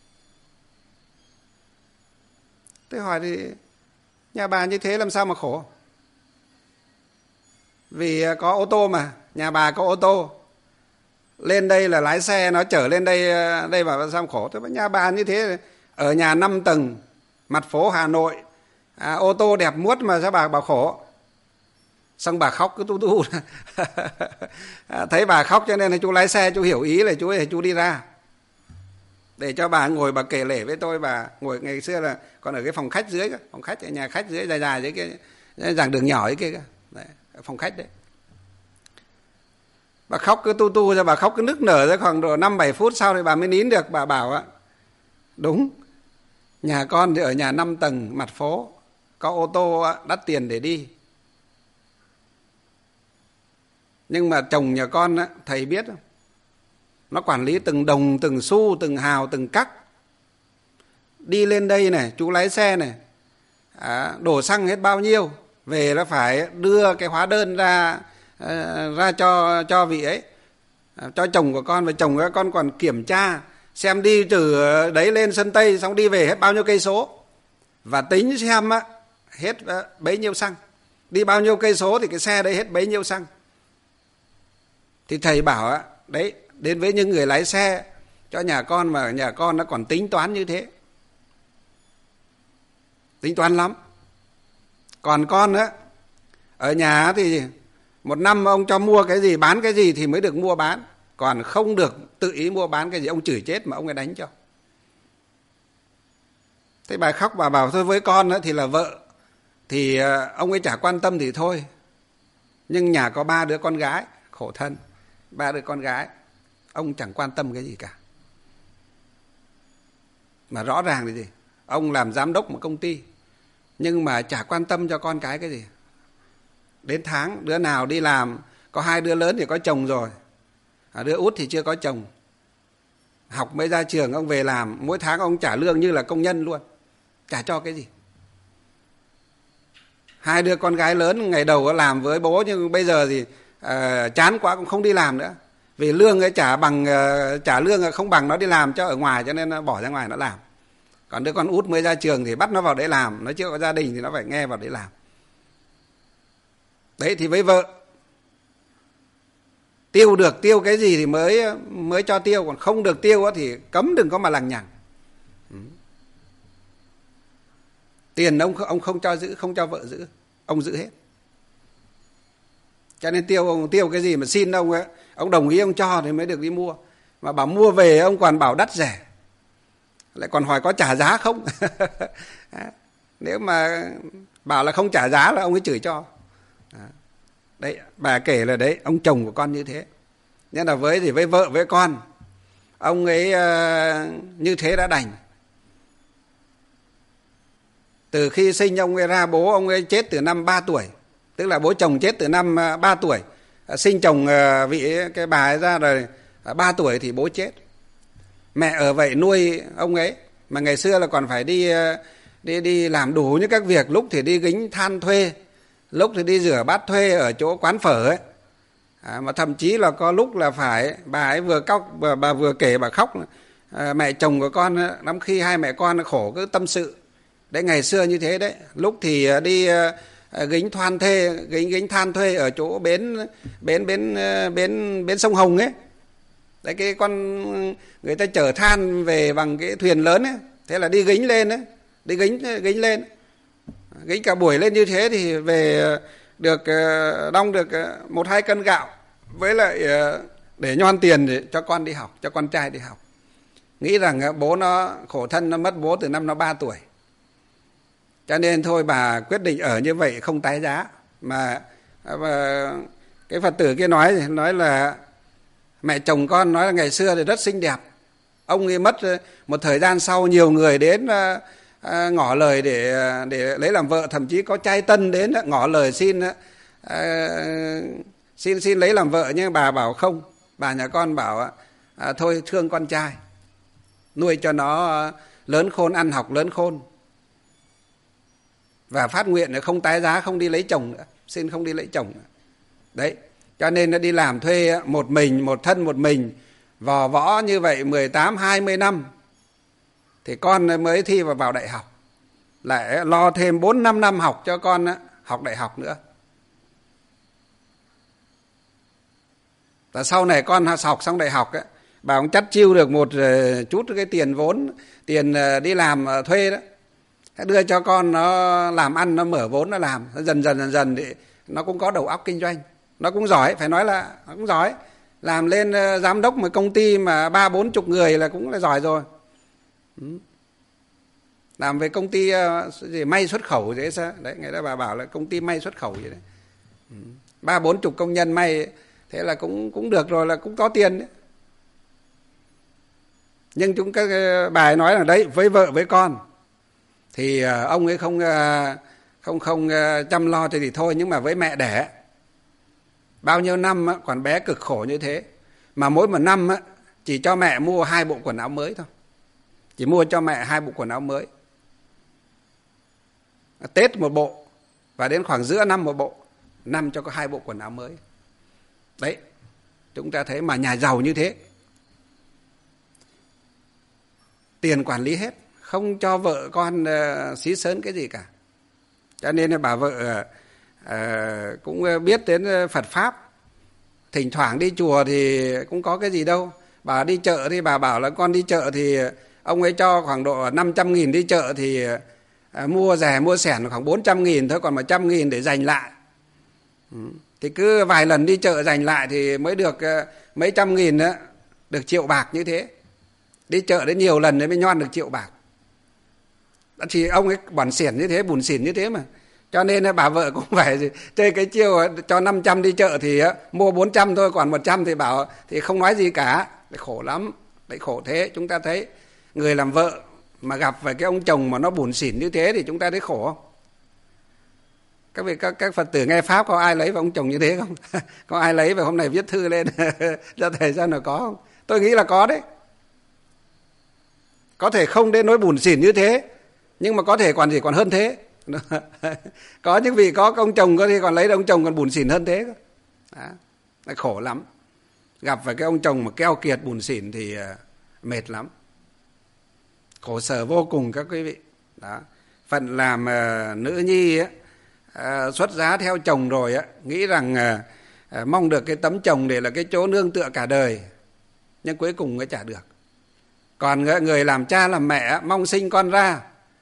Tôi hỏi thì nhà bà như thế làm sao mà khổ? Vì có ô tô mà, nhà bà có ô tô. Lên đây là lái xe nó chở lên đây bảo sao khổ? Tôi bảo nhà bà như thế, ở nhà 5 tầng, mặt phố Hà Nội, ô tô đẹp muốt mà sao bà bảo khổ? Xong bà khóc cứ tu. Thấy bà khóc cho nên là chú lái xe, chú hiểu ý là chú đi ra. Để cho bà ngồi, bà kể lể với tôi. Bà ngồi ngày xưa là còn ở cái phòng khách dưới, phòng khách ở nhà khách dưới dài dưới cái giảng đường nhỏ ấy kia, đấy, phòng khách đấy. Bà khóc cứ tu ra, bà khóc cứ nức nở ra khoảng độ 5-7 phút sau thì bà mới nín được. Bà bảo đúng, nhà con thì ở nhà 5 tầng mặt phố, có ô tô đắt tiền để đi. Nhưng mà chồng nhà con thầy biết không? Nó quản lý từng đồng, từng xu, từng hào, từng cắc. Đi lên đây này, chú lái xe này, đổ xăng hết bao nhiêu, về là phải đưa cái hóa đơn ra cho vị ấy, cho chồng của con. Và chồng của con còn kiểm tra xem đi từ đấy lên sân Tây xong đi về hết bao nhiêu cây số, và tính xem hết bấy nhiêu xăng, đi bao nhiêu cây số thì cái xe đấy hết bấy nhiêu xăng. Thì thầy bảo đấy, đến với những người lái xe cho nhà con mà nhà con nó còn tính toán như thế, tính toán lắm. Còn con ở nhà thì một năm ông cho mua cái gì, bán cái gì thì mới được mua bán, còn không được tự ý mua bán cái gì, ông chửi chết mà ông ấy đánh cho. Thế bà khóc, bà bảo thôi với con thì là vợ thì ông ấy chả quan tâm thì thôi, nhưng nhà có 3 đứa con gái, khổ thân, 3 đứa con gái, ông chẳng quan tâm cái gì cả. Mà rõ ràng là gì? Ông làm giám đốc một công ty, nhưng mà chả quan tâm cho con cái gì. Đến tháng đứa nào đi làm, có 2 đứa lớn thì có chồng rồi, đứa út thì chưa có chồng. học mới ra trường, ông về làm, mỗi tháng ông trả lương như là công nhân luôn, chả cho cái gì. Hai đứa con gái lớn ngày đầu có làm với bố, nhưng bây giờ thì chán quá cũng không đi làm nữa, vì lương ấy trả lương không bằng nó đi làm cho ở ngoài, cho nên nó bỏ ra ngoài nó làm. Còn đứa con út mới ra trường thì bắt nó vào đấy làm, nó chưa có gia đình thì nó phải nghe vào đấy làm. Đấy, thì với vợ tiêu được, tiêu cái gì thì mới cho tiêu, còn không được tiêu thì cấm đừng có mà lằng nhằng. Tiền ông không cho giữ, không cho vợ giữ, ông giữ hết. Cho nên ông tiêu cái gì mà xin ông ấy, ông đồng ý ông cho thì mới được đi mua. Mà bảo mua về ông còn bảo đắt rẻ, lại còn hỏi có trả giá không. Nếu mà bảo là không trả giá là ông ấy chửi cho. Đấy, bà kể là đấy, ông chồng của con như thế. Nên là với vợ với con, ông ấy như thế đã đành. Từ khi sinh ông ấy ra, bố ông ấy chết từ năm 3 tuổi. Tức là bố chồng chết từ năm 3 tuổi. Sinh chồng cái bà ấy ra rồi 3 tuổi thì bố chết. Mẹ ở vậy nuôi ông ấy. Mà ngày xưa là còn phải đi làm đủ những các việc. Lúc thì đi gánh than thuê, lúc thì đi rửa bát thuê ở chỗ quán phở ấy. Mà thậm chí là có lúc là phải, bà ấy bà vừa kể bà khóc. Mẹ chồng của con, lắm khi hai mẹ con khổ cứ tâm sự. Đấy, ngày xưa như thế đấy. Lúc thì đi gánh than thuê ở chỗ bến sông Hồng ấy. Đấy, cái người ta chở than về bằng cái thuyền lớn ấy. Thế là đi gánh lên ấy, đi gánh lên, gánh cả buổi lên như thế thì về được đong được 1-2 cân gạo, với lại để nhoan tiền để cho con đi học, cho con trai đi học. Nghĩ rằng bố nó khổ thân, nó mất bố từ năm nó 3 tuổi. Cho nên thôi bà quyết định ở như vậy, không tái giá. Mà cái Phật tử kia nói là mẹ chồng con nói là ngày xưa thì rất xinh đẹp. Ông ấy mất một thời gian sau, nhiều người đến ngỏ lời để lấy làm vợ, thậm chí có trai tân đến ngỏ lời xin lấy làm vợ, nhưng bà bảo không. Bà nhà con bảo thôi thương con trai, nuôi cho nó lớn khôn, ăn học lớn khôn, và phát nguyện là không tái giá, không đi lấy chồng nữa, xin không đi lấy chồng nữa. Đấy, cho nên nó đi làm thuê một mình, một thân một mình, vò võ như vậy 18-20 năm thì con mới thi vào đại học. Lại lo thêm 4-5 năm học cho con học đại học nữa. Và sau này con học xong đại học ấy, bà cũng chắt chiu được một chút cái tiền vốn, tiền đi làm thuê đó, đưa cho con nó làm ăn, nó mở vốn nó làm, dần dần thì nó cũng có đầu óc kinh doanh, nó cũng giỏi, phải nói là nó cũng giỏi. Làm lên giám đốc một công ty mà 30-40 người là cũng là giỏi rồi. Làm về công ty gì may xuất khẩu thế sao đấy, người ta bà bảo là công ty may xuất khẩu vậy đấy, 30-40 công nhân may, thế là cũng được rồi, là cũng có tiền đấy. Nhưng bà ấy nói là đấy, với vợ với con thì ông ấy không chăm lo thì thôi, nhưng mà với mẹ đẻ bao nhiêu năm còn bé cực khổ như thế, mà mỗi một năm chỉ cho mẹ mua 2 bộ quần áo mới thôi, chỉ mua cho mẹ 2 bộ quần áo mới, Tết một bộ và đến khoảng giữa năm một bộ, năm cho có 2 bộ quần áo mới. Đấy, chúng ta thấy mà nhà giàu như thế, tiền quản lý hết, không cho vợ con xí xớn cái gì cả. Cho nên là bà vợ cũng biết đến Phật Pháp, thỉnh thoảng đi chùa thì cũng có cái gì đâu. Bà đi chợ thì bà bảo là con đi chợ thì ông ấy cho khoảng độ 500.000 đi chợ thì mua rẻ mua sẻn khoảng 400.000 thôi, còn 100.000 để dành lại. Thì cứ vài lần đi chợ dành lại thì mới được mấy trăm nghìn nữa, được 1 triệu bạc như thế. Đi chợ đến nhiều lần mới nhoan được 1 triệu bạc. Thì ông ấy bẩn xỉn như thế, bùn xỉn như thế mà. Cho nên bà vợ cũng phải chơi cái chiêu cho 500 đi chợ thì mua 400 thôi, còn 100 thì bảo thì không nói gì cả. Đấy, khổ lắm. Đấy, khổ thế. Chúng ta thấy người làm vợ mà gặp phải cái ông chồng mà nó bùn xỉn như thế thì chúng ta thấy khổ không? Các Phật tử nghe Pháp có ai lấy vào ông chồng như thế không? Có ai lấy và hôm nay viết thư lên cho thầy xem là có không? Tôi nghĩ là có đấy. Có thể không đến nỗi bủn xỉn như thế, nhưng mà có thể còn gì còn hơn thế. Có những vị có ông chồng có thể còn lấy ông chồng còn bủn xỉn hơn thế. Đó, khổ lắm. Gặp phải cái ông chồng mà keo kiệt bủn xỉn thì mệt lắm, khổ sở vô cùng các quý vị. Đó, phận làm nữ nhi ấy, xuất giá theo chồng rồi ấy, nghĩ rằng mong được cái tấm chồng để là cái chỗ nương tựa cả đời, nhưng cuối cùng mới chả được. Còn người làm cha làm mẹ mong sinh con ra,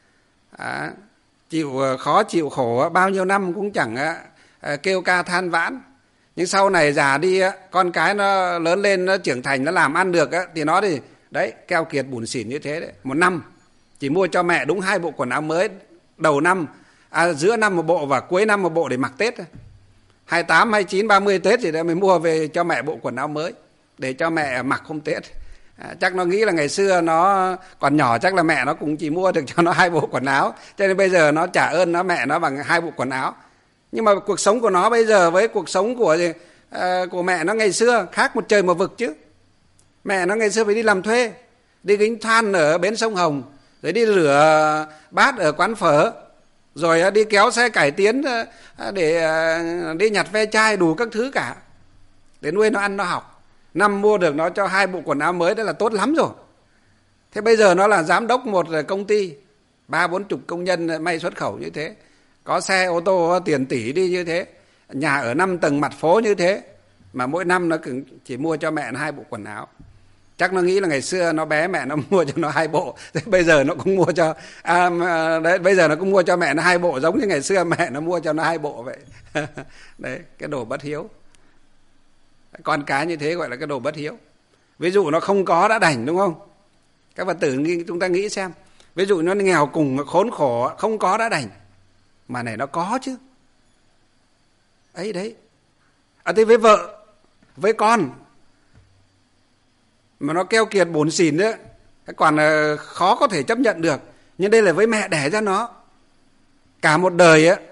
chịu khó chịu khổ bao nhiêu năm cũng chẳng kêu ca than vãn, nhưng sau này già đi con cái nó lớn lên, nó trưởng thành, nó làm ăn được thì nó thì đấy keo kiệt bủn xỉn như thế đấy. Một năm chỉ mua cho mẹ đúng 2 bộ quần áo mới, đầu năm giữa năm một bộ và cuối năm một bộ để mặc Tết. 28, 29, 30 Tết thì đã mới mua về cho mẹ bộ quần áo mới để cho mẹ mặc hôm Tết. Chắc nó nghĩ là ngày xưa nó còn nhỏ, chắc là mẹ nó cũng chỉ mua được cho nó 2 bộ quần áo, cho nên bây giờ nó trả ơn nó mẹ nó bằng 2 bộ quần áo. Nhưng mà cuộc sống của nó bây giờ với cuộc sống của mẹ nó ngày xưa khác một trời một vực chứ. Mẹ nó ngày xưa phải đi làm thuê, đi gánh than ở bến sông Hồng, rồi đi rửa bát ở quán phở, rồi đi kéo xe cải tiến để đi nhặt ve chai, đủ các thứ cả để nuôi nó ăn nó học. Năm mua được nó cho 2 bộ quần áo mới, đó là tốt lắm rồi. Thế bây giờ nó là giám đốc một công ty, 30-40 công nhân may xuất khẩu như thế, có xe ô tô tiền tỷ đi như thế, nhà ở 5 tầng mặt phố như thế, mà mỗi năm nó chỉ mua cho mẹ nó 2 bộ quần áo. Chắc nó nghĩ là ngày xưa nó bé mẹ nó mua cho nó 2 bộ, thế bây giờ nó cũng mua cho đấy, bây giờ nó cũng mua cho mẹ nó 2 bộ, giống như ngày xưa mẹ nó mua cho nó 2 bộ vậy. Đấy, cái đồ bất hiếu. Con cái như thế gọi là cái đồ bất hiếu. Ví dụ nó không có đã đành, đúng không? Các Phật tử chúng ta nghĩ xem, ví dụ nó nghèo cùng, khốn khổ, không có đã đành, mà này nó có chứ. Ấy đấy. Thế với vợ, với con mà nó keo kiệt bủn xỉn đấy, còn khó có thể chấp nhận được. Nhưng đây là với mẹ đẻ ra nó, cả một đời ấy,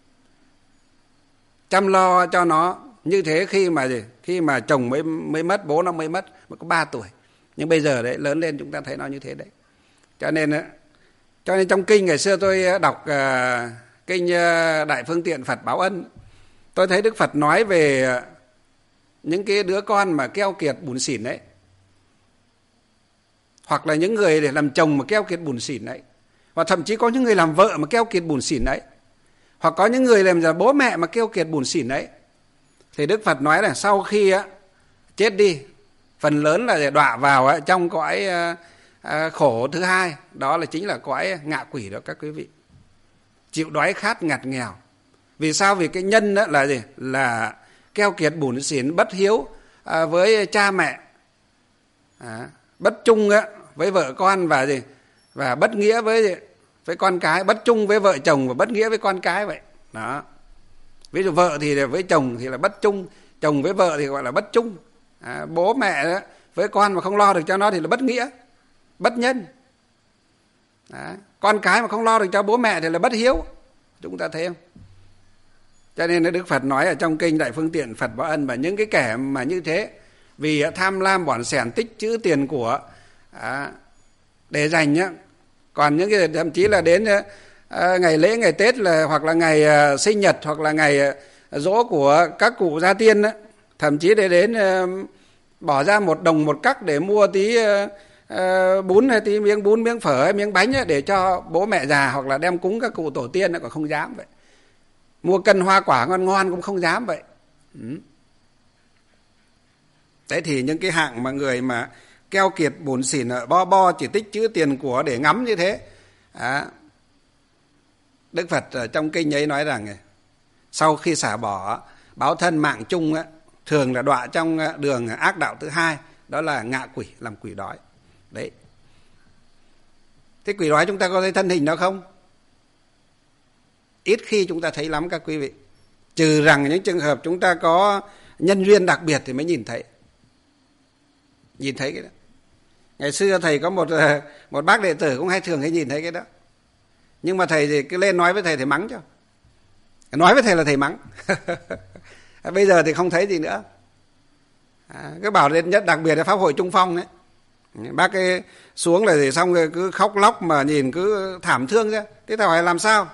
chăm lo cho nó như thế. Khi mà chồng mới mất, bố nó mới mất, mới có 3 tuổi. Nhưng bây giờ đấy lớn lên chúng ta thấy nó như thế đấy. Cho nên trong kinh ngày xưa tôi đọc kinh Đại Phương Tiện Phật Báo Ân, tôi thấy Đức Phật nói về những cái đứa con mà keo kiệt bủn xỉn đấy, hoặc là những người để làm chồng mà keo kiệt bủn xỉn đấy, hoặc thậm chí có những người làm vợ mà keo kiệt bủn xỉn đấy, hoặc có những người làm bố mẹ mà keo kiệt bủn xỉn đấy, thì Đức Phật nói là sau khi chết đi, phần lớn là đọa vào trong cõi khổ thứ hai, đó là chính là cõi ngạ quỷ đó các quý vị. Chịu đói khát ngặt nghèo. Vì sao? Vì cái nhân đó là gì? Là keo kiệt bủn xỉn, bất hiếu với cha mẹ, bất trung với vợ con, và gì? Và bất nghĩa với con cái, bất trung với vợ chồng và bất nghĩa với con cái vậy. Đó. Ví dụ vợ thì với chồng thì là bất trung, chồng với vợ thì gọi là bất trung. Bố mẹ đó, với con mà không lo được cho nó thì là bất nghĩa, bất nhân. Con cái mà không lo được cho bố mẹ thì là bất hiếu. Chúng ta thấy không? Cho nên Đức Phật nói ở trong kinh Đại Phương Tiện Phật Báo Ân, và những cái kẻ mà như thế vì tham lam bỏn sẻn tích trữ tiền của để dành nhá. Còn những cái thậm chí là đến ngày lễ ngày Tết là, hoặc là ngày sinh nhật, hoặc là ngày giỗ của các cụ gia tiên đó, thậm chí để đến bỏ ra 1 đồng 1 cắc để mua tí bún, hay tí miếng bún, miếng phở hay miếng bánh để cho bố mẹ già, hoặc là đem cúng các cụ tổ tiên còn không dám vậy. Mua cân hoa quả ngon ngon cũng không dám vậy. Thế thì những cái hạng mà người mà keo kiệt bủn xỉn, bo chỉ tích trữ tiền của để ngắm như thế, Đức Phật ở trong kinh ấy nói rằng sau khi xả bỏ báo thân mạng chung thường là đọa trong đường ác đạo thứ hai, đó là ngạ quỷ, làm quỷ đói. Đấy. Thế quỷ đói chúng ta có thấy thân hình đó không? Ít khi chúng ta thấy lắm các quý vị. Trừ rằng những trường hợp chúng ta có nhân duyên đặc biệt thì mới nhìn thấy. Nhìn thấy cái đó. Ngày xưa thầy có một bác đệ tử cũng thường hay nhìn thấy cái đó. Nhưng mà thầy thì cứ lên nói với thầy mắng cho. Nói với thầy là thầy mắng. Bây giờ thì không thấy gì nữa. Cái bảo đến nhất đặc biệt là Pháp hội Trung Phong ấy. Bác ấy xuống là gì xong rồi cứ khóc lóc mà nhìn cứ thảm thương ra. Thế thảo hỏi làm sao?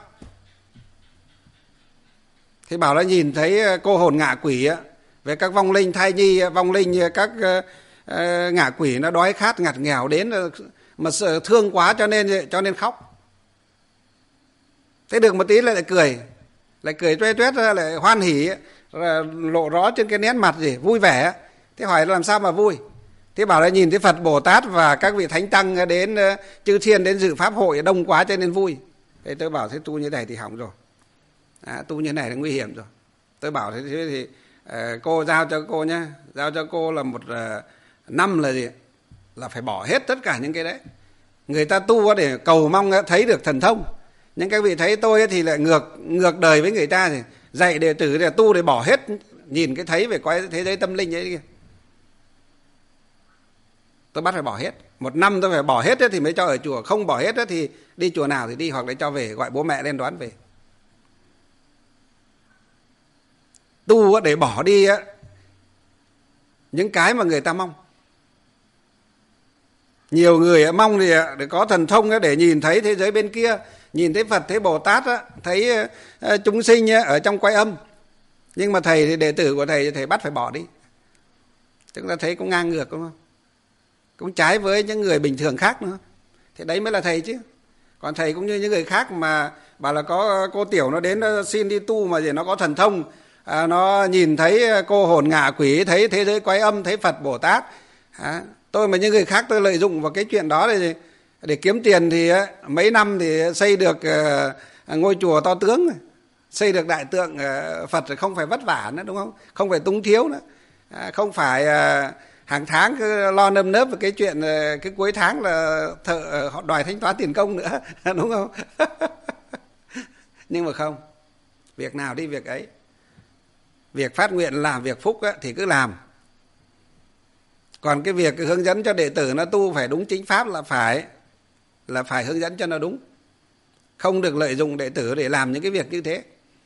Thì bảo là nhìn thấy cô hồn ngạ quỷ á, về các vong linh thai nhi, vong linh các ngạ quỷ nó đói khát ngặt nghèo đến mà sợ thương quá cho nên khóc. Thế được một tí lại cười tuét tuét ra, lại hoan hỉ, lộ rõ trên cái nét mặt gì vui vẻ. Thế hỏi làm sao mà vui? Thế bảo là nhìn thấy Phật Bồ Tát và các vị thánh tăng đến chư thiên đến dự pháp hội đông quá cho nên vui. Thế tôi bảo thế tu như này thì hỏng rồi, tu như này là nguy hiểm rồi. Tôi bảo thế thì cô giao cho cô nhá, giao cho cô là một năm là gì, là phải bỏ hết tất cả những cái đấy. Người ta tu để cầu mong thấy được thần thông, nhưng các vị thấy tôi thì lại ngược đời với người ta, thì dạy đệ tử để tu để bỏ hết, nhìn cái thấy về coi thế giới tâm linh ấy kia. Tôi bắt phải bỏ hết, một năm tôi phải bỏ hết thì mới cho ở chùa, không bỏ hết thì đi chùa nào thì đi, hoặc là cho về, gọi bố mẹ lên đón về. Tu để bỏ đi những cái mà người ta mong. Nhiều người mong thì để có thần thông để nhìn thấy thế giới bên kia, nhìn thấy Phật, thấy Bồ Tát, thấy chúng sinh ở trong quay âm. Nhưng mà thầy thì đệ tử của thầy bắt phải bỏ đi. Chúng ta thấy cũng ngang ngược đúng không? Cũng trái với những người bình thường khác nữa. Thế đấy mới là thầy chứ. Còn thầy cũng như những người khác mà bảo là có cô tiểu nó đến nó xin đi tu mà gì nó có thần thông, nó nhìn thấy cô hồn ngạ quỷ, thấy thế giới quay âm, thấy Phật Bồ Tát. Tôi mà những người khác tôi lợi dụng vào cái chuyện đó để kiếm tiền thì mấy năm thì xây được ngôi chùa to tướng, xây được đại tượng Phật thì không phải vất vả nữa đúng không? Không phải túng thiếu nữa, không phải hàng tháng cứ lo nơm nớp về cái chuyện cái cuối tháng là họ đòi thanh toán tiền công nữa đúng không? Nhưng mà không, việc nào đi việc ấy. Việc phát nguyện làm việc phúc thì cứ làm. Còn cái việc hướng dẫn cho đệ tử nó tu phải đúng chính pháp là phải hướng dẫn cho nó đúng. Không được lợi dụng đệ tử để làm những cái việc như thế.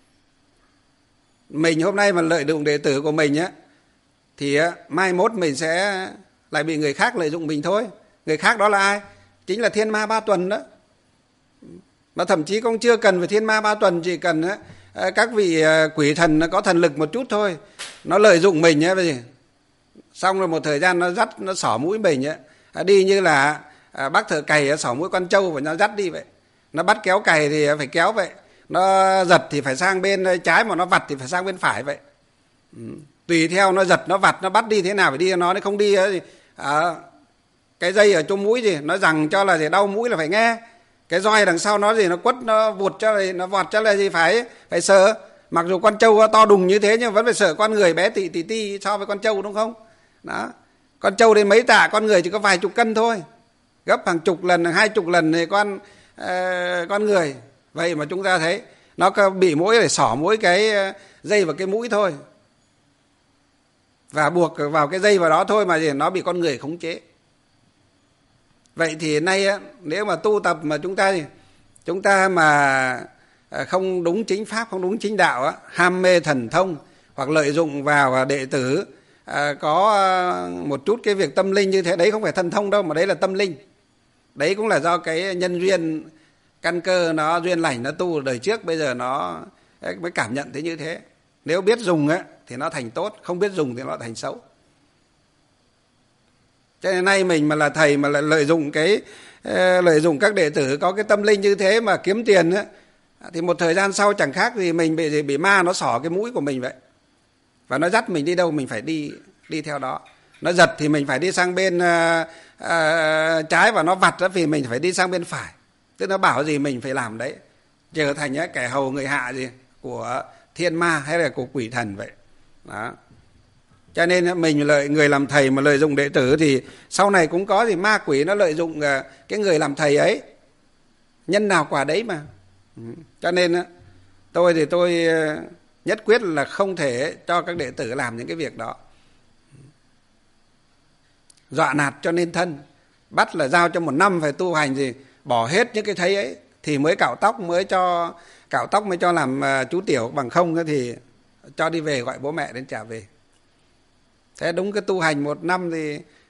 Mình hôm nay mà lợi dụng đệ tử của mình thì mai mốt mình sẽ lại bị người khác lợi dụng mình thôi. Người khác đó là ai? Chính là thiên ma ba tuần đó. Mà thậm chí cũng chưa cần phải thiên ma ba tuần, chỉ cần các vị quỷ thần nó có thần lực một chút thôi, nó lợi dụng mình xong rồi một thời gian nó dắt, nó xỏ mũi mình đi, như là bác thợ cày xỏ mũi con trâu và nó dắt đi vậy. Nó bắt kéo cày thì phải kéo vậy, nó giật thì phải sang bên trái, mà nó vặt thì phải sang bên phải vậy. Tùy theo nó giật, nó vặt, nó bắt đi thế nào phải đi cho nó không đi cái dây ở trong mũi gì nó rằng cho là gì đau mũi là phải nghe. Cái roi đằng sau nó gì nó quất, nó vụt cho là nó vọt cho là gì phải sợ. Mặc dù con trâu to đùng như thế nhưng vẫn phải sợ con người bé tị ti so với con trâu đúng không? Đó. Con trâu đến mấy tạ, con người chỉ có vài chục cân thôi, gấp hàng chục lần, 20 lần thì con người. Vậy mà chúng ta thấy nó bị mũi để xỏ mũi cái dây vào cái mũi thôi, và buộc vào cái dây vào đó thôi mà nó bị con người khống chế. Vậy thì nay nếu mà tu tập mà chúng ta mà không đúng chính pháp, không đúng chính đạo, ham mê thần thông hoặc lợi dụng vào đệ tử có một chút cái việc tâm linh như thế, đấy không phải thần thông đâu mà đấy là tâm linh. Đấy cũng là do cái nhân duyên căn cơ nó duyên lành, nó tu đời trước bây giờ nó mới cảm nhận thấy như thế. Nếu biết dùng thì nó thành tốt, không biết dùng thì nó thành xấu. Cho nên nay mình mà là thầy mà lại lợi dụng các đệ tử có cái tâm linh như thế mà kiếm tiền thì một thời gian sau chẳng khác gì mình bị ma nó xỏ cái mũi của mình vậy. Và nó dắt mình đi đâu mình phải đi theo đó. Nó giật thì mình phải đi sang bên trái, và nó vặt thì mình phải đi sang bên phải. Tức nó bảo gì mình phải làm đấy, trở thành kẻ hầu người hạ gì của thiên ma hay là của quỷ thần vậy. Đó. Cho nên mình người làm thầy mà lợi dụng đệ tử thì sau này cũng có gì ma quỷ nó lợi dụng cái người làm thầy ấy. Nhân nào quả đấy mà. Cho nên tôi nhất quyết là không thể cho các đệ tử làm những cái việc đó. Dọa nạt cho nên thân, bắt là giao cho 1 năm phải tu hành gì, bỏ hết những cái thấy ấy thì mới cạo tóc, mới cho làm chú tiểu, bằng không thì cho đi về gọi bố mẹ đến trả về. Thế đúng cái tu hành 1 năm thì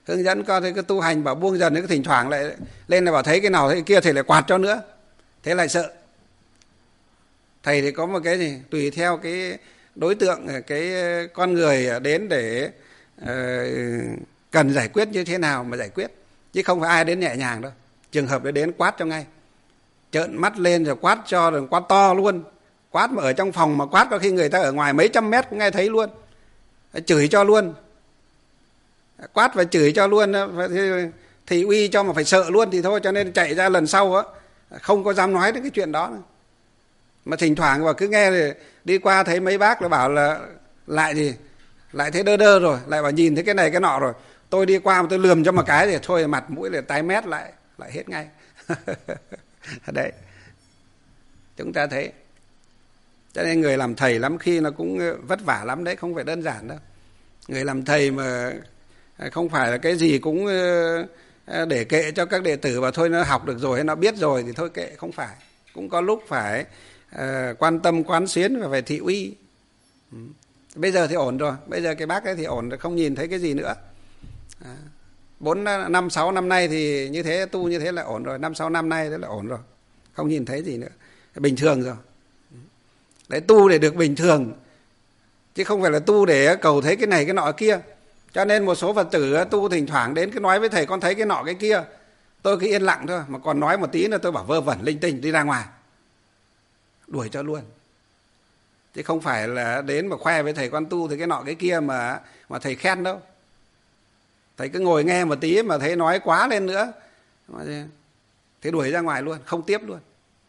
hướng dẫn con thấy cái tu hành bảo buông dần, cái thỉnh thoảng lại lên là bảo thấy cái nào thấy cái kia thầy lại quạt cho nữa, thế lại sợ. Thầy thì có một cái gì tùy theo cái đối tượng, cái con người đến để cần giải quyết như thế nào mà giải quyết, chứ không phải ai đến nhẹ nhàng đâu. Trường hợp đến quát cho ngay, trợn mắt lên rồi quát cho, rồi quát to luôn, quát mà ở trong phòng mà quát có khi người ta ở ngoài mấy trăm mét cũng nghe thấy luôn, chửi cho luôn, quát và chửi cho luôn, thì uy cho mà phải sợ luôn thì thôi. Cho nên chạy ra lần sau á không có dám nói đến cái chuyện đó nữa. Mà thỉnh thoảng và cứ nghe thì đi qua thấy mấy bác là bảo là lại gì lại thấy đơ đơ rồi, lại bảo nhìn thấy cái này cái nọ rồi, tôi đi qua mà tôi lườm cho một cái thì thôi mặt mũi là tái mét lại hết ngay. Đấy, chúng ta thấy. Cho nên người làm thầy lắm khi nó cũng vất vả lắm đấy, không phải đơn giản đâu. Người làm thầy mà không phải là cái gì cũng để kệ cho các đệ tử và thôi nó học được rồi hay nó biết rồi thì thôi kệ, không phải. Cũng có lúc phải quan tâm quán xuyến và phải thị uy. Bây giờ thì ổn rồi, bây giờ cái bác ấy thì ổn rồi, không nhìn thấy cái gì nữa. 4, 5, 6 năm nay thì như thế, tu như thế là ổn rồi. 5, 6 năm nay thế là ổn rồi, không nhìn thấy gì nữa, bình thường rồi. Đấy, tu để được bình thường, chứ không phải là tu để cầu thấy cái này cái nọ kia. Cho nên một số Phật tử tu thỉnh thoảng đến cứ nói với thầy con thấy cái nọ cái kia, tôi cứ yên lặng thôi, mà còn nói một tí nữa tôi bảo vơ vẩn linh tinh đi ra ngoài, đuổi cho luôn. Chứ không phải là đến mà khoe với thầy con tu thì cái nọ cái kia mà thầy khen đâu. Thầy cứ ngồi nghe một tí mà thấy nói quá lên nữa thế đuổi ra ngoài luôn, không tiếp luôn.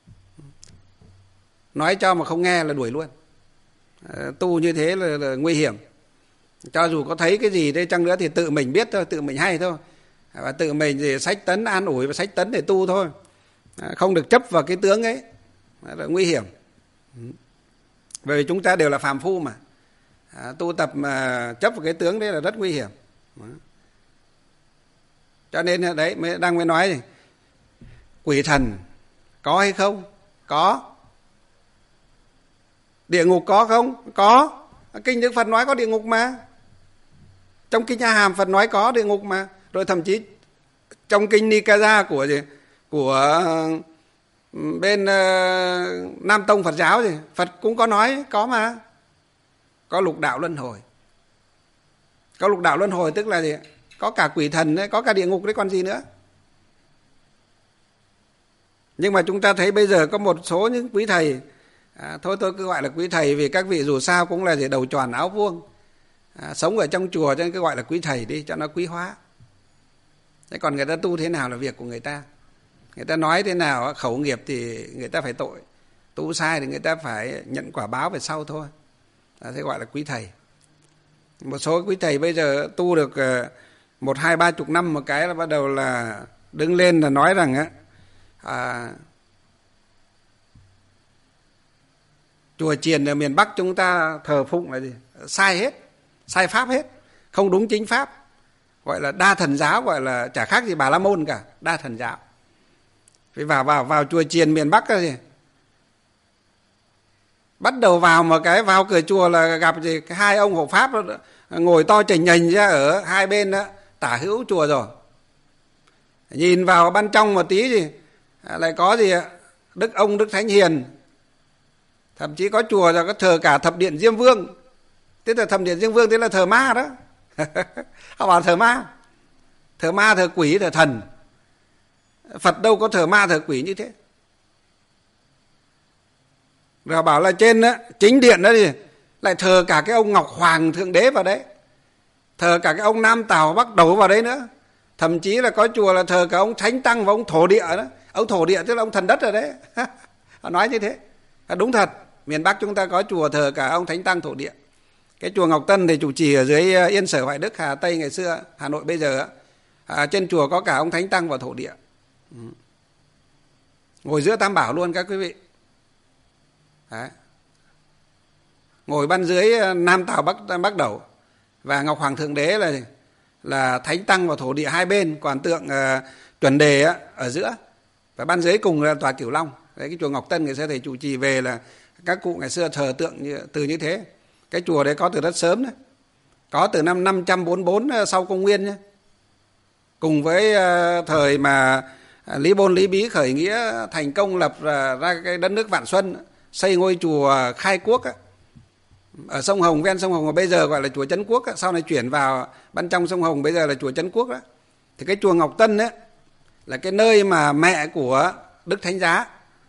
Nói cho mà không nghe là đuổi luôn. Tu như thế là nguy hiểm. Cho dù có thấy cái gì đây chăng nữa thì tự mình biết thôi, tự mình hay thôi. Và tự mình thì sách tấn an ủi và sách tấn để tu thôi. Không được chấp vào cái tướng ấy, là nguy hiểm. Bởi vì chúng ta đều là phàm phu mà. Tu tập mà chấp vào cái tướng đấy là rất nguy hiểm. Cho nên đấy mới nói gì? Quỷ thần có hay không? Có. Địa ngục có không? Có. Kinh Đức Phật nói có địa ngục mà. Trong Kinh A Hàm Phật nói có địa ngục mà. Rồi thậm chí trong Kinh Nikaya của bên Nam Tông Phật giáo thì Phật cũng có nói có mà. Có lục đạo luân hồi. Có lục đạo luân hồi tức là gì? Có cả quỷ thần đấy, có cả địa ngục đấy, còn gì nữa. Nhưng mà chúng ta thấy bây giờ có một số những quý thầy, thôi tôi cứ gọi là quý thầy vì các vị dù sao cũng là gì đầu tròn áo vuông, sống ở trong chùa cho nên cứ gọi là quý thầy đi cho nó quý hóa. Thế còn người ta tu thế nào là việc của người ta. Người ta nói thế nào khẩu nghiệp thì người ta phải tội, tu sai thì người ta phải nhận quả báo về sau thôi. Thế gọi là quý thầy. Một số quý thầy bây giờ tu được 1, 2, 30 năm một cái là bắt đầu là đứng lên là nói rằng chùa chiền ở miền Bắc chúng ta thờ phụng là gì? Sai hết, sai pháp hết, không đúng chính pháp. Gọi là đa thần giáo, gọi là chả khác gì Bà La Môn cả, đa thần giáo. Phải vào chùa chiền miền Bắc gì? Bắt đầu vào cửa chùa là gặp gì? Hai ông hộ pháp ngồi to chành nhành ra ở hai bên đó, tả hữu chùa rồi. Nhìn vào ban trong một tí gì lại có gì ạ? Đức Thánh Hiền. Thậm chí có chùa rồi có thờ cả thập điện Diêm Vương. Thế là thập điện Diêm Vương thế là thờ ma đó. Họ bảo thờ ma, thờ quỷ, thờ thần. Phật đâu có thờ ma thờ quỷ như thế. Rồi bảo là trên đó, chính điện đó thì lại thờ cả cái ông Ngọc Hoàng Thượng Đế vào đấy, thờ cả cái ông Nam Tào Bắc Đẩu vào đấy nữa. Thậm chí là có chùa là thờ cả ông Thánh Tăng và ông Thổ Địa đó. Ông Thổ Địa tức là ông thần đất rồi đấy. Họ nói như thế. Đúng thật, miền Bắc chúng ta có chùa thờ cả ông Thánh Tăng Thổ Địa. Cái chùa Ngọc Tân thì chủ trì ở dưới Yên Sở Hoài Đức, Hà Tây ngày xưa, Hà Nội bây giờ. Trên chùa có cả ông Thánh Tăng và Thổ Địa. Ngồi giữa Tam Bảo luôn các quý vị. Đấy. Ngồi ban dưới Nam Tào Bắc Đẩu. Và Ngọc Hoàng Thượng Đế là Thánh Tăng và Thổ Địa hai bên, còn tượng Chuẩn Đề ở giữa. Và ban dưới cùng là tòa Cửu Long. Đấy, cái chùa Ngọc Tân ngày xưa thầy chủ trì về là các cụ ngày xưa thờ tượng từ như thế. Cái chùa đấy có từ rất sớm đấy. Có từ năm 544 sau công nguyên nhé. cùng với thời mà Lý Bôn Lý Bí khởi nghĩa thành công lập ra cái đất nước Vạn Xuân, xây ngôi chùa khai quốc á, ở sông Hồng, ven sông Hồng, mà bây giờ gọi là chùa Trấn Quốc á, sau này chuyển vào bên trong sông Hồng, bây giờ là chùa Trấn Quốc đó. Thì cái chùa Ngọc Tân ấy là cái nơi mà mẹ của Đức Thánh Giá.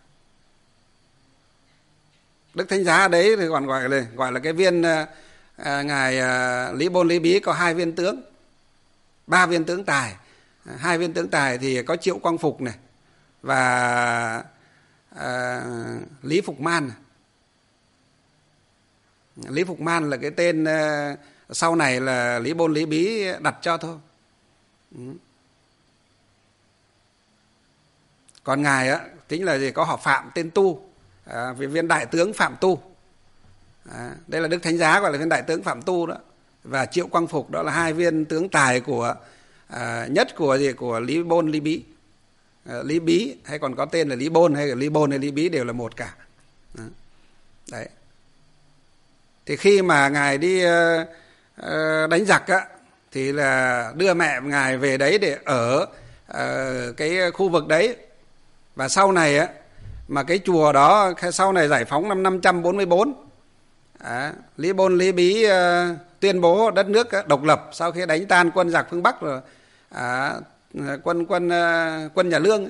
Đức Thánh Giá đấy thì còn gọi là cái viên ngài Lý Bôn Lý Bí có 2 viên tướng, 3 viên tướng tài. 2 viên tướng tài thì có Triệu Quang Phục này và Lý Phục Man. Lý Phục Man là cái tên sau này là Lý Bôn Lý Bí đặt cho thôi. Còn ngài á chính là gì, có họ Phạm tên Tu, viên đại tướng Phạm Tu. Đây là Đức Thánh Giá gọi là viên đại tướng Phạm Tu đó. Và Triệu Quang Phục đó là 2 viên tướng tài của nhất của Lý Bôn Lý Bí. Lý Bí hay còn có tên là Lý Bôn hay Lý Bôn hay Lý Bí đều là một cả. Đấy. Thì khi mà ngài đi đánh giặc á thì là đưa mẹ ngài về đấy để ở cái khu vực đấy. Và sau này á mà cái chùa đó sau này giải phóng năm 544, Lý Bôn Lý Bí tuyên bố đất nước độc lập sau khi đánh tan quân giặc phương Bắc rồi, quân nhà Lương ấy.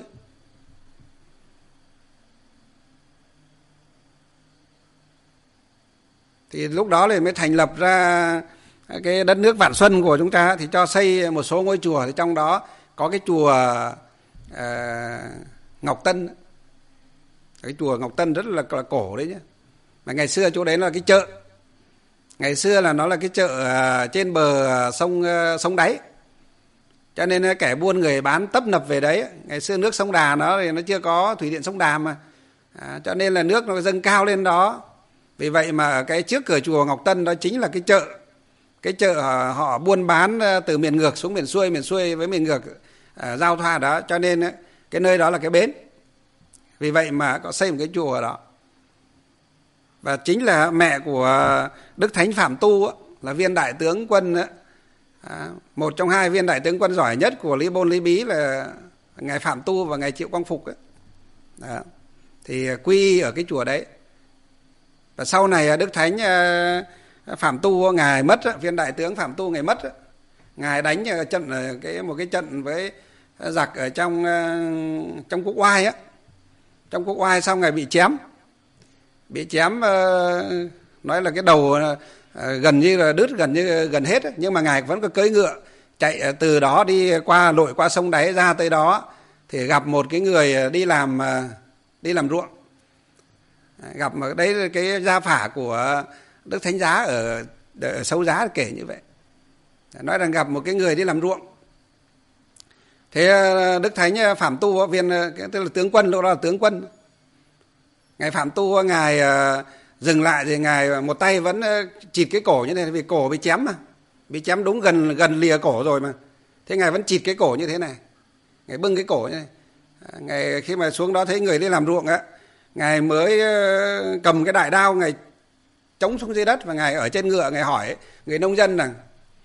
Thì lúc đó thì mới thành lập ra cái đất nước Vạn Xuân của chúng ta, thì cho xây một số ngôi chùa, thì trong đó có cái chùa Ngọc Tân. Cái chùa Ngọc Tân rất là cổ đấy nhé. Mà ngày xưa chỗ đấy là cái chợ. Ngày xưa là nó là cái chợ trên bờ sông Đáy. Cho nên kẻ buôn người bán tấp nập về đấy. Ngày xưa nước sông Đà nó chưa có thủy điện sông Đà mà. Cho nên là nước nó dâng cao lên đó. Vì vậy mà cái trước cửa chùa Ngọc Tân đó chính là cái chợ. Cái chợ họ buôn bán từ miền ngược xuống miền xuôi với miền ngược giao thoa đó. Cho nên cái nơi đó là cái bến. Vì vậy mà có xây một cái chùa ở đó. Và chính là mẹ của Đức Thánh Phạm Tu là viên đại tướng quân, một trong 2 viên đại tướng quân giỏi nhất của Lý Bôn Lý Bí là ngài Phạm Tu và ngài Triệu Quang Phục ấy. Đó. Thì quy ở cái chùa đấy. Và sau này Đức Thánh Phạm Tu ngài mất, viên đại tướng Phạm Tu ngài mất, ngài đánh một cái trận với giặc ở trong Quốc Oai á. Trong Quốc Oai xong ngài bị chém, nói là cái đầu gần như là đứt, gần hết, nhưng mà ngài vẫn có cưỡi ngựa chạy từ đó lội qua sông Đáy ra tới đó, thì gặp một cái người đi làm ruộng. Gặp ở đấy cái gia phả của Đức Thánh Giá ở Sâu Giá kể như vậy, nói rằng gặp một cái người đi làm ruộng. Thế Đức Thánh Phạm Tu viên tức là tướng quân, lúc đó là tướng quân, ngài Phạm Tu ngài dừng lại thì ngài một tay vẫn chịt cái cổ như thế này, vì cổ bị chém đúng gần lìa cổ rồi mà. Thế ngài vẫn chịt cái cổ như thế này, ngài bưng cái cổ như này. Ngài khi mà xuống đó thấy người đi làm ruộng á, ngài mới cầm cái đại đao, ngài chống xuống dưới đất, và ngài ở trên ngựa, ngài hỏi người nông dân rằng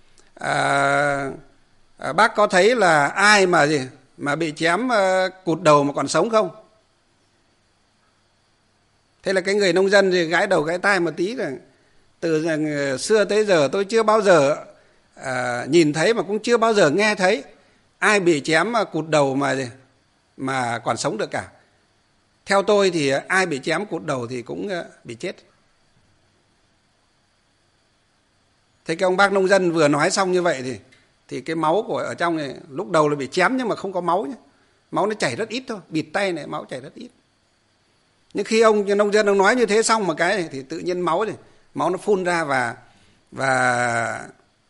bác có thấy là ai mà bị chém cụt đầu mà còn sống không? Thế là cái người nông dân thì gãi đầu gãi tai một tí, rằng từ xưa tới giờ tôi chưa bao giờ nhìn thấy, mà cũng chưa bao giờ nghe thấy ai bị chém cụt đầu mà còn sống được cả. Theo tôi thì ai bị chém cụt đầu thì cũng bị chết. Thế cái ông bác nông dân vừa nói xong như vậy thì cái máu của ở trong này lúc đầu là bị chém nhưng mà không có máu nhé. Máu nó chảy rất ít thôi, bịt tay này máu chảy rất ít. Nhưng khi ông nông dân ông nói như thế xong một cái này, thì tự nhiên máu nó phun ra, và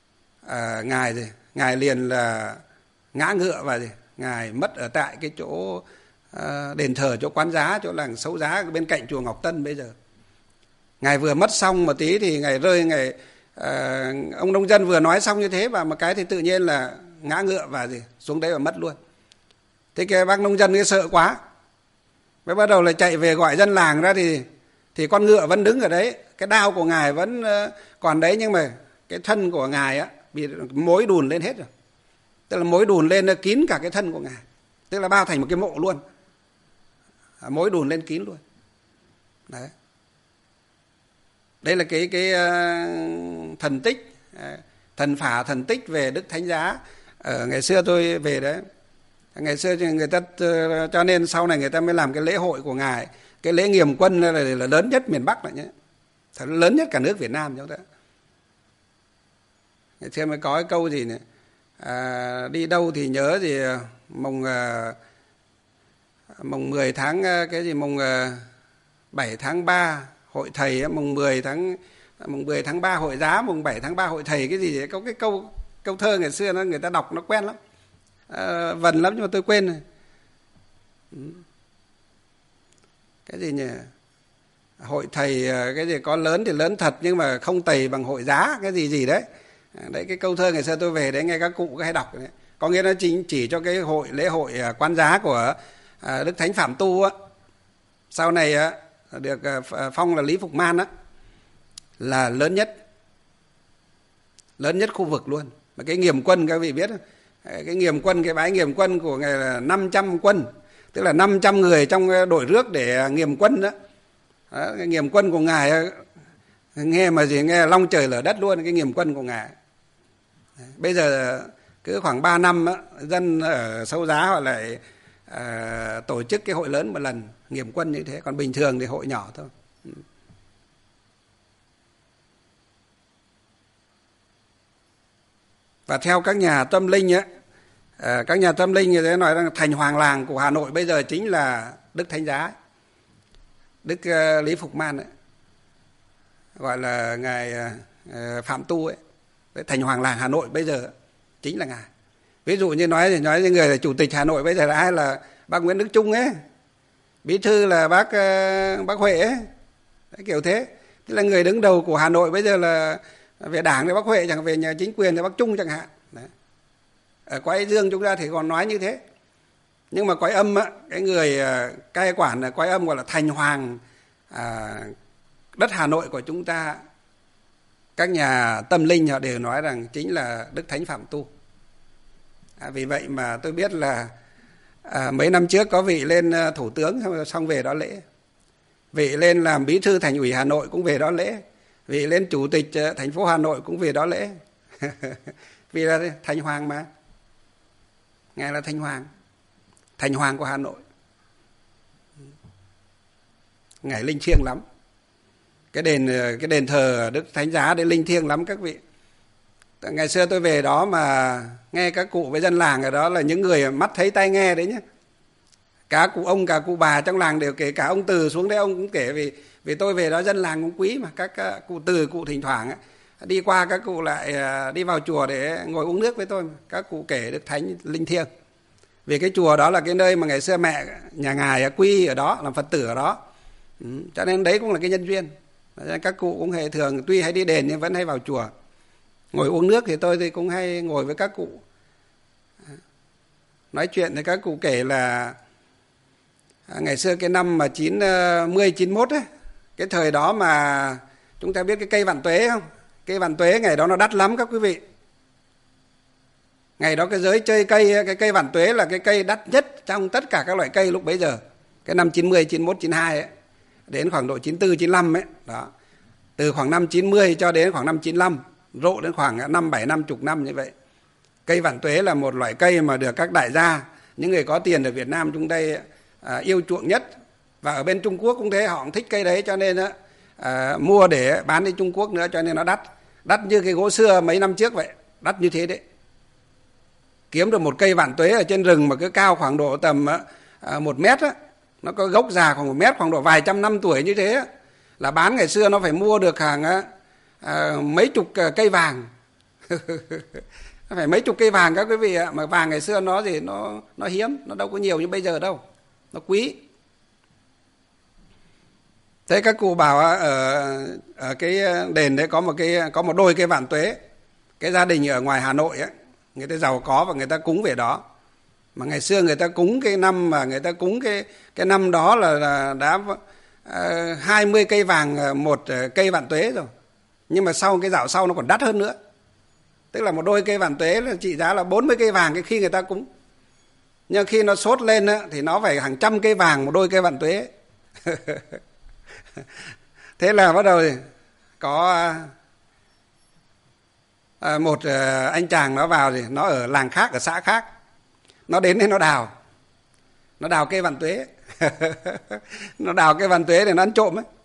ngài liền là ngã ngựa, và ngài mất ở tại cái chỗ đền thờ, chỗ quán giá, chỗ làng Sấu Giá bên cạnh chùa Ngọc Tân. Bây giờ ngài vừa mất xong một tí thì ngài rơi, ông nông dân vừa nói xong như thế và một cái thì tự nhiên là ngã ngựa và xuống đấy và mất luôn. Thế cái bác nông dân cái sợ quá, mới bắt đầu là chạy về gọi dân làng ra, thì con ngựa vẫn đứng ở đấy, cái đao của ngài vẫn còn đấy, nhưng mà cái thân của ngài á bị mối đùn lên hết rồi. Tức là mối đùn lên nó kín cả cái thân của Ngài, tức là bao thành một cái mộ luôn, mối đùn lên kín luôn. Đấy, đây là cái thần tích, thần phả thần tích về Đức Thánh Giá. Ở ngày xưa tôi về đấy, ngày xưa người ta, cho nên sau này người ta mới làm cái lễ hội của Ngài, cái lễ Nghiêm Quân là lớn nhất miền Bắc lại nhé, thật lớn nhất cả nước Việt Nam chúng ta. Ngày xưa mới có cái câu gì này, đi đâu thì nhớ gì mùng 10 tháng cái gì mùng 7 tháng 3 hội thầy, mùng 10 tháng 3 hội giá, mùng 7 tháng 3 hội thầy, cái gì vậy? Có cái câu thơ ngày xưa nó người ta đọc nó quen lắm, vần lắm nhưng mà tôi quên rồi. Cái gì nhỉ? Hội thầy cái gì có lớn thì lớn thật nhưng mà không tầy bằng hội giá, cái gì đấy. Đấy, cái câu thơ ngày xưa tôi về đấy nghe các cụ hay đọc đấy. Có nghĩa nó chỉ cho cái lễ hội Quan Giá của Đức Thánh Phạm Tu á, sau này được phong là Lý Phục Man á, là lớn nhất khu vực luôn. Mà cái Nghiêm Quân các vị biết không? Cái Nghiêm Quân, cái bái Nghiêm Quân của Ngài là 500 quân, tức là 500 người trong đội rước để Nghiêm Quân đó. Cái Nghiêm Quân của Ngài nghe mà gì nghe long trời lở đất luôn, cái Nghiêm Quân của Ngài. Bây giờ cứ khoảng 3 năm á, dân ở Sâu Giá họ lại tổ chức cái hội lớn một lần Nghiêm Quân như thế, còn bình thường thì hội nhỏ thôi. Và theo các nhà tâm linh á, các nhà tâm linh người ta nói rằng thành hoàng làng của Hà Nội bây giờ chính là Đức Thánh Giá, Đức Lý Phục Man ấy, gọi là Ngài Phạm Tu ấy. Đấy, thành hoàng làng Hà Nội bây giờ chính là Ngài. Ví dụ như nói như người là chủ tịch Hà Nội bây giờ là ai, là bác Nguyễn Đức Chung ấy, bí thư là bác Huệ ấy. Đấy, kiểu thế. Tức là người đứng đầu của Hà Nội bây giờ là về đảng thì bác Huệ, chẳng về nhà chính quyền thì bác Chung chẳng hạn. Đấy. Ở Quái Dương chúng ta thì còn nói như thế. Nhưng mà Quái Âm á, cái người cai quản ở Quái Âm gọi là thành hoàng đất Hà Nội của chúng ta, các nhà tâm linh họ đều nói rằng chính là Đức Thánh Phạm Tu. Vì vậy mà tôi biết là mấy năm trước có vị lên thủ tướng xong về đó lễ, vị lên làm bí thư thành ủy Hà Nội cũng về đó lễ, vị lên chủ tịch thành phố Hà Nội cũng về đó lễ. Vì là thành hoàng mà, Ngài là thành hoàng của Hà Nội. Ngài linh thiêng lắm. Cái đền thờ Đức Thánh Giá đấy linh thiêng lắm các vị. Ngày xưa tôi về đó mà nghe các cụ với dân làng ở đó là những người mắt thấy tai nghe đấy nhé. Cả cụ ông cả cụ bà trong làng đều kể, cả ông Từ xuống đấy ông cũng kể, vì tôi về đó dân làng cũng quý mà. Các cụ Từ cụ thỉnh thoảng đi qua các cụ lại đi vào chùa để ngồi uống nước với tôi. Các cụ kể Đức Thánh linh thiêng. Vì cái chùa đó là cái nơi mà ngày xưa mẹ nhà Ngài quy ở đó, làm Phật tử ở đó. Cho nên đấy cũng là cái nhân duyên. Các cụ cũng hay thường tuy hay đi đền nhưng vẫn hay vào chùa ngồi uống nước, thì tôi thì cũng hay ngồi với các cụ nói chuyện. Thì các cụ kể là ngày xưa cái năm mà 91 ấy, cái thời đó mà chúng ta biết cái cây vạn tuế không? Cây vạn tuế ngày đó nó đắt lắm các quý vị. Ngày đó cái giới chơi cây, cái cây vạn tuế là cái cây đắt nhất trong tất cả các loại cây lúc bấy giờ. Cái năm 90, 91, 92 ấy, đến khoảng độ 94, 95 ấy. Đó. Từ khoảng năm 90 cho đến khoảng năm 95, rộ đến khoảng 5, 7, 50 năm như vậy. Cây vạn tuế là một loại cây mà được các đại gia, những người có tiền ở Việt Nam chúng đây yêu chuộng nhất. Và ở bên Trung Quốc cũng thế, họ cũng thích cây đấy, cho nên mua để bán đi Trung Quốc nữa, cho nên nó đắt. Đắt như cái gỗ xưa mấy năm trước vậy, đắt như thế đấy. Kiếm được một cây vạn tuế ở trên rừng mà cứ cao khoảng độ tầm 1 mét á, nó có gốc già khoảng 1 mét, khoảng độ vài trăm năm tuổi như thế á, là bán ngày xưa nó phải mua được hàng mấy chục cây vàng. Nó phải mấy chục cây vàng các quý vị ạ. Mà vàng ngày xưa nó gì nó hiếm, nó đâu có nhiều như bây giờ đâu, nó quý. Thế các cụ bảo ở cái đền đấy có một đôi cây vạn tuế. Cái gia đình ở ngoài Hà Nội ấy, người ta giàu có và người ta cúng về đó. Mà ngày xưa người ta cúng cái năm mà người ta cúng cái năm đó là đã 20 cây vàng một cây vạn tuế rồi. Nhưng mà sau cái dạo sau nó còn đắt hơn nữa. Tức là một đôi cây vạn tuế là trị giá là 40 cây vàng cái khi người ta cúng. Nhưng khi nó sốt lên á, thì nó phải hàng trăm cây vàng một đôi cây vạn tuế. Thế là bắt đầu thì có một anh chàng nó vào thì nó ở làng khác, ở xã khác. Nó đến đây nó đào cây vạn tuế. Nó đào cây vạn tuế để nó ăn trộm ấy.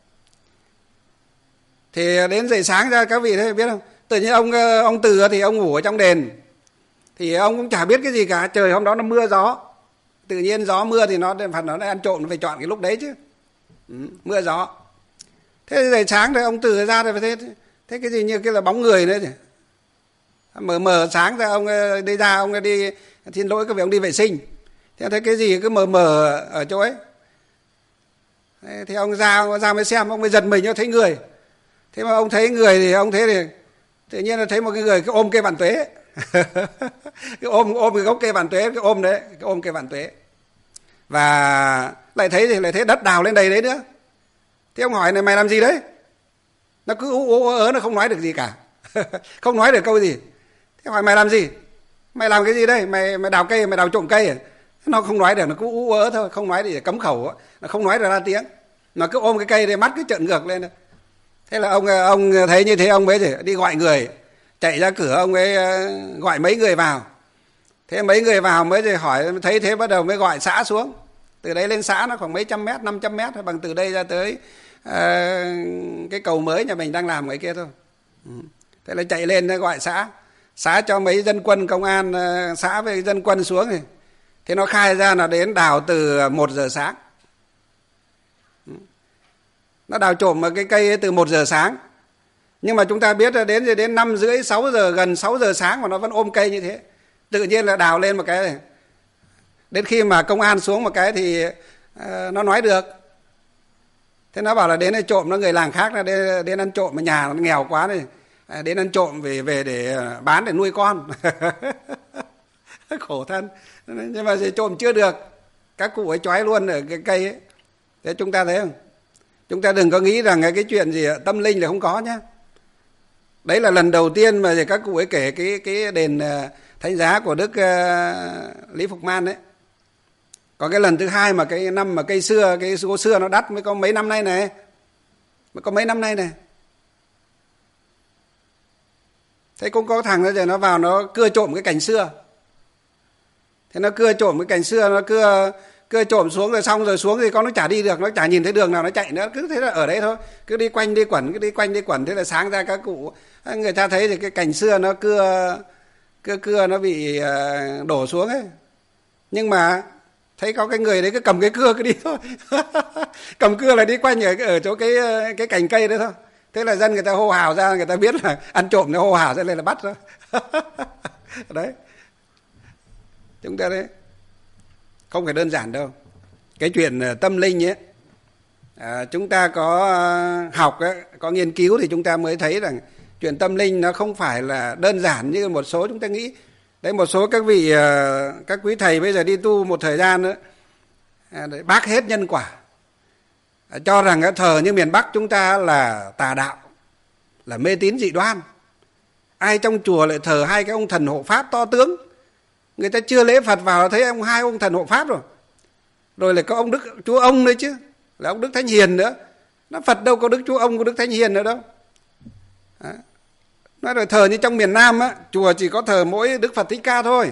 Thì đến dậy sáng ra các vị thấy biết không? Tự nhiên ông Từ thì ông ngủ ở trong đền. Thì ông cũng chả biết cái gì cả. Trời hôm đó nó mưa gió. Tự nhiên gió mưa thì nó ăn trộm, nó phải chọn cái lúc đấy chứ. Mưa gió. Thế dậy sáng rồi ông Từ ra rồi thế cái gì như cái là bóng người nữa chứ. Mờ sáng ra ông đi ra, ông đi xin lỗi các vị, ông đi vệ sinh. Thế thấy cái gì cứ mờ ở chỗ ấy. Thế ông ra mới xem, ông mới giật mình, thấy người. Thế mà ông thấy người thì ông thấy thì tự nhiên là thấy một cái người cái ôm cây vạn tuế. Cái ôm cái gốc cây vạn tuế, cái ôm đấy, cái ôm cây vạn tuế. Và lại thấy đất đào lên đầy đấy nữa. Thế ông hỏi này, mày làm gì đấy? Nó cứ ú ớ, nó không nói được gì cả. Không nói được câu gì. Thế hỏi mày làm gì? Mày làm cái gì đây? Mày đào cây, mày đào trộm cây à? Nó không nói được, nó cứ ú ớ thôi, không nói để cấm khẩu, nó không nói được ra tiếng. Mà cứ ôm cái cây để mắt cứ trợn ngược lên. Thế là ông thấy như thế, ông mới đi gọi người, chạy ra cửa, ông ấy gọi mấy người vào. Thế mấy người vào mới rồi hỏi, thấy thế bắt đầu mới gọi xã xuống. Từ đấy lên xã nó khoảng mấy trăm mét, 500 mét, bằng từ đây ra tới cái cầu mới nhà mình đang làm ngoài kia thôi. Thế là chạy lên gọi xã cho mấy dân quân công an xã với dân quân xuống. Thế nó khai ra là đến đào từ 1 giờ sáng. Nó đào trộm cái cây ấy từ 1 giờ sáng. Nhưng mà chúng ta biết là đến 5 rưỡi, 6 giờ, gần 6 giờ sáng mà nó vẫn ôm cây như thế. Tự nhiên là đào lên một cái này. Đến khi mà công an xuống một cái thì nó nói được. Thế nó bảo là đến đây trộm, nó người làng khác là đến ăn trộm, mà nhà nó nghèo quá này. Đến ăn trộm về để bán để nuôi con. Khổ thân. Nhưng mà trộm chưa được. Các cụ ấy trói luôn ở cái cây ấy. Thế chúng ta thấy không? Chúng ta đừng có nghĩ rằng cái chuyện gì tâm linh là không có nhé. Đấy là lần đầu tiên mà các cụ ấy kể cái đền Thánh Giá của Đức Lý Phục Man đấy. Còn cái lần thứ hai mà cái năm mà cây gỗ xưa nó đắt mới có mấy năm nay này. Thế cũng có thằng đó nó vào nó cưa trộm cái cành xưa. Thế nó cưa trộm cái cành xưa, nó cưa trộm xuống rồi xong rồi xuống thì con nó chả đi được, nó chả nhìn thấy đường nào nó chạy nữa, cứ thế là ở đấy thôi, cứ đi quanh đi quẩn. Thế là sáng ra các cụ người ta thấy thì cái cành xưa nó cưa nó bị đổ xuống ấy. Nhưng mà thấy có cái người đấy cứ cầm cái cưa cứ đi thôi. Cầm cưa là đi quanh ở chỗ cái cành cây đấy thôi. Thế là dân người ta hô hào ra, người ta biết là ăn trộm, nó hô hào ra lên là bắt thôi. Đấy. Chúng ta đấy không phải đơn giản đâu. Cái chuyện tâm linh ấy, chúng ta có học ấy, có nghiên cứu thì chúng ta mới thấy rằng chuyện tâm linh nó không phải là đơn giản như một số chúng ta nghĩ. Đấy, một số các quý thầy bây giờ đi tu một thời gian nữa, bác hết nhân quả, cho rằng thờ như miền Bắc chúng ta là tà đạo, là mê tín dị đoan. Ai trong chùa lại thờ hai cái ông thần hộ pháp to tướng, người ta chưa lễ Phật vào thấy hai ông thần hộ pháp rồi. Rồi lại có ông Đức Chúa Ông nữa chứ, là ông Đức Thánh Hiền nữa. Nó Phật đâu có Đức Chúa Ông, có Đức Thánh Hiền nữa đâu. Đó. Nói rồi thờ như trong miền Nam á, chùa chỉ có thờ mỗi Đức Phật Thích Ca thôi.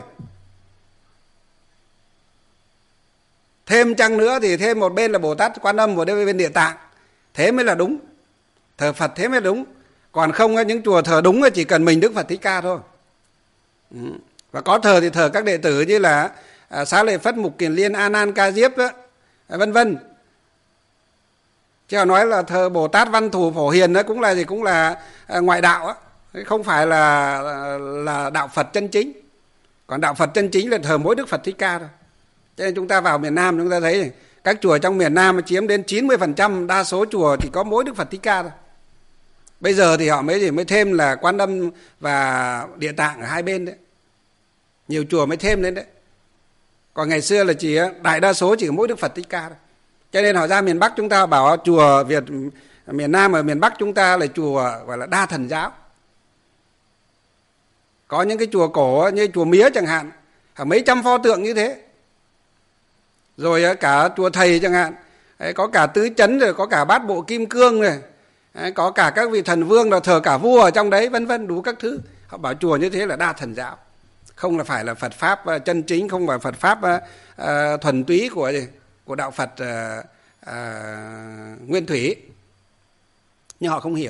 Thêm chăng nữa thì thêm một bên là Bồ Tát Quan Âm, một bên Địa Tạng. Thế mới là đúng. Thờ Phật thế mới đúng. Còn không những chùa thờ đúng chỉ cần mình Đức Phật Thích Ca thôi. Và có thờ thì thờ các đệ tử như là Xá Lợi Phất, Mục Kiền Liên, A Nan, Ca Diếp vân vân. Chứ họ nói là thờ Bồ Tát Văn Thù Phổ Hiền đó cũng là ngoại đạo á, không phải là đạo Phật chân chính. Còn đạo Phật chân chính là thờ mỗi Đức Phật Thích Ca thôi. Cho nên chúng ta vào miền Nam chúng ta thấy các chùa trong miền Nam chiếm đến 90%, đa số chùa chỉ có mỗi Đức Phật Thích Ca thôi. Bây giờ thì họ mới thêm là Quan Âm và Địa Tạng ở hai bên đấy. Nhiều chùa mới thêm lên đấy. Còn ngày xưa là chỉ đại đa số chỉ mỗi Đức Phật Thích Ca thôi. Cho nên họ ra miền Bắc chúng ta bảo chùa Việt miền Nam ở miền Bắc chúng ta là chùa gọi là đa thần giáo. Có những cái chùa cổ như chùa Mía chẳng hạn, mấy trăm pho tượng như thế. Rồi cả chùa Thầy chẳng hạn, có cả tứ chấn, rồi có cả bát bộ kim cương này, có cả các vị thần vương, là thờ cả vua ở trong đấy, vân vân, đủ các thứ. Họ bảo chùa như thế là đa thần giáo, không là phải là Phật pháp chân chính, không phải Phật pháp thuần túy của đạo Phật nguyên thủy. Nhưng họ không hiểu.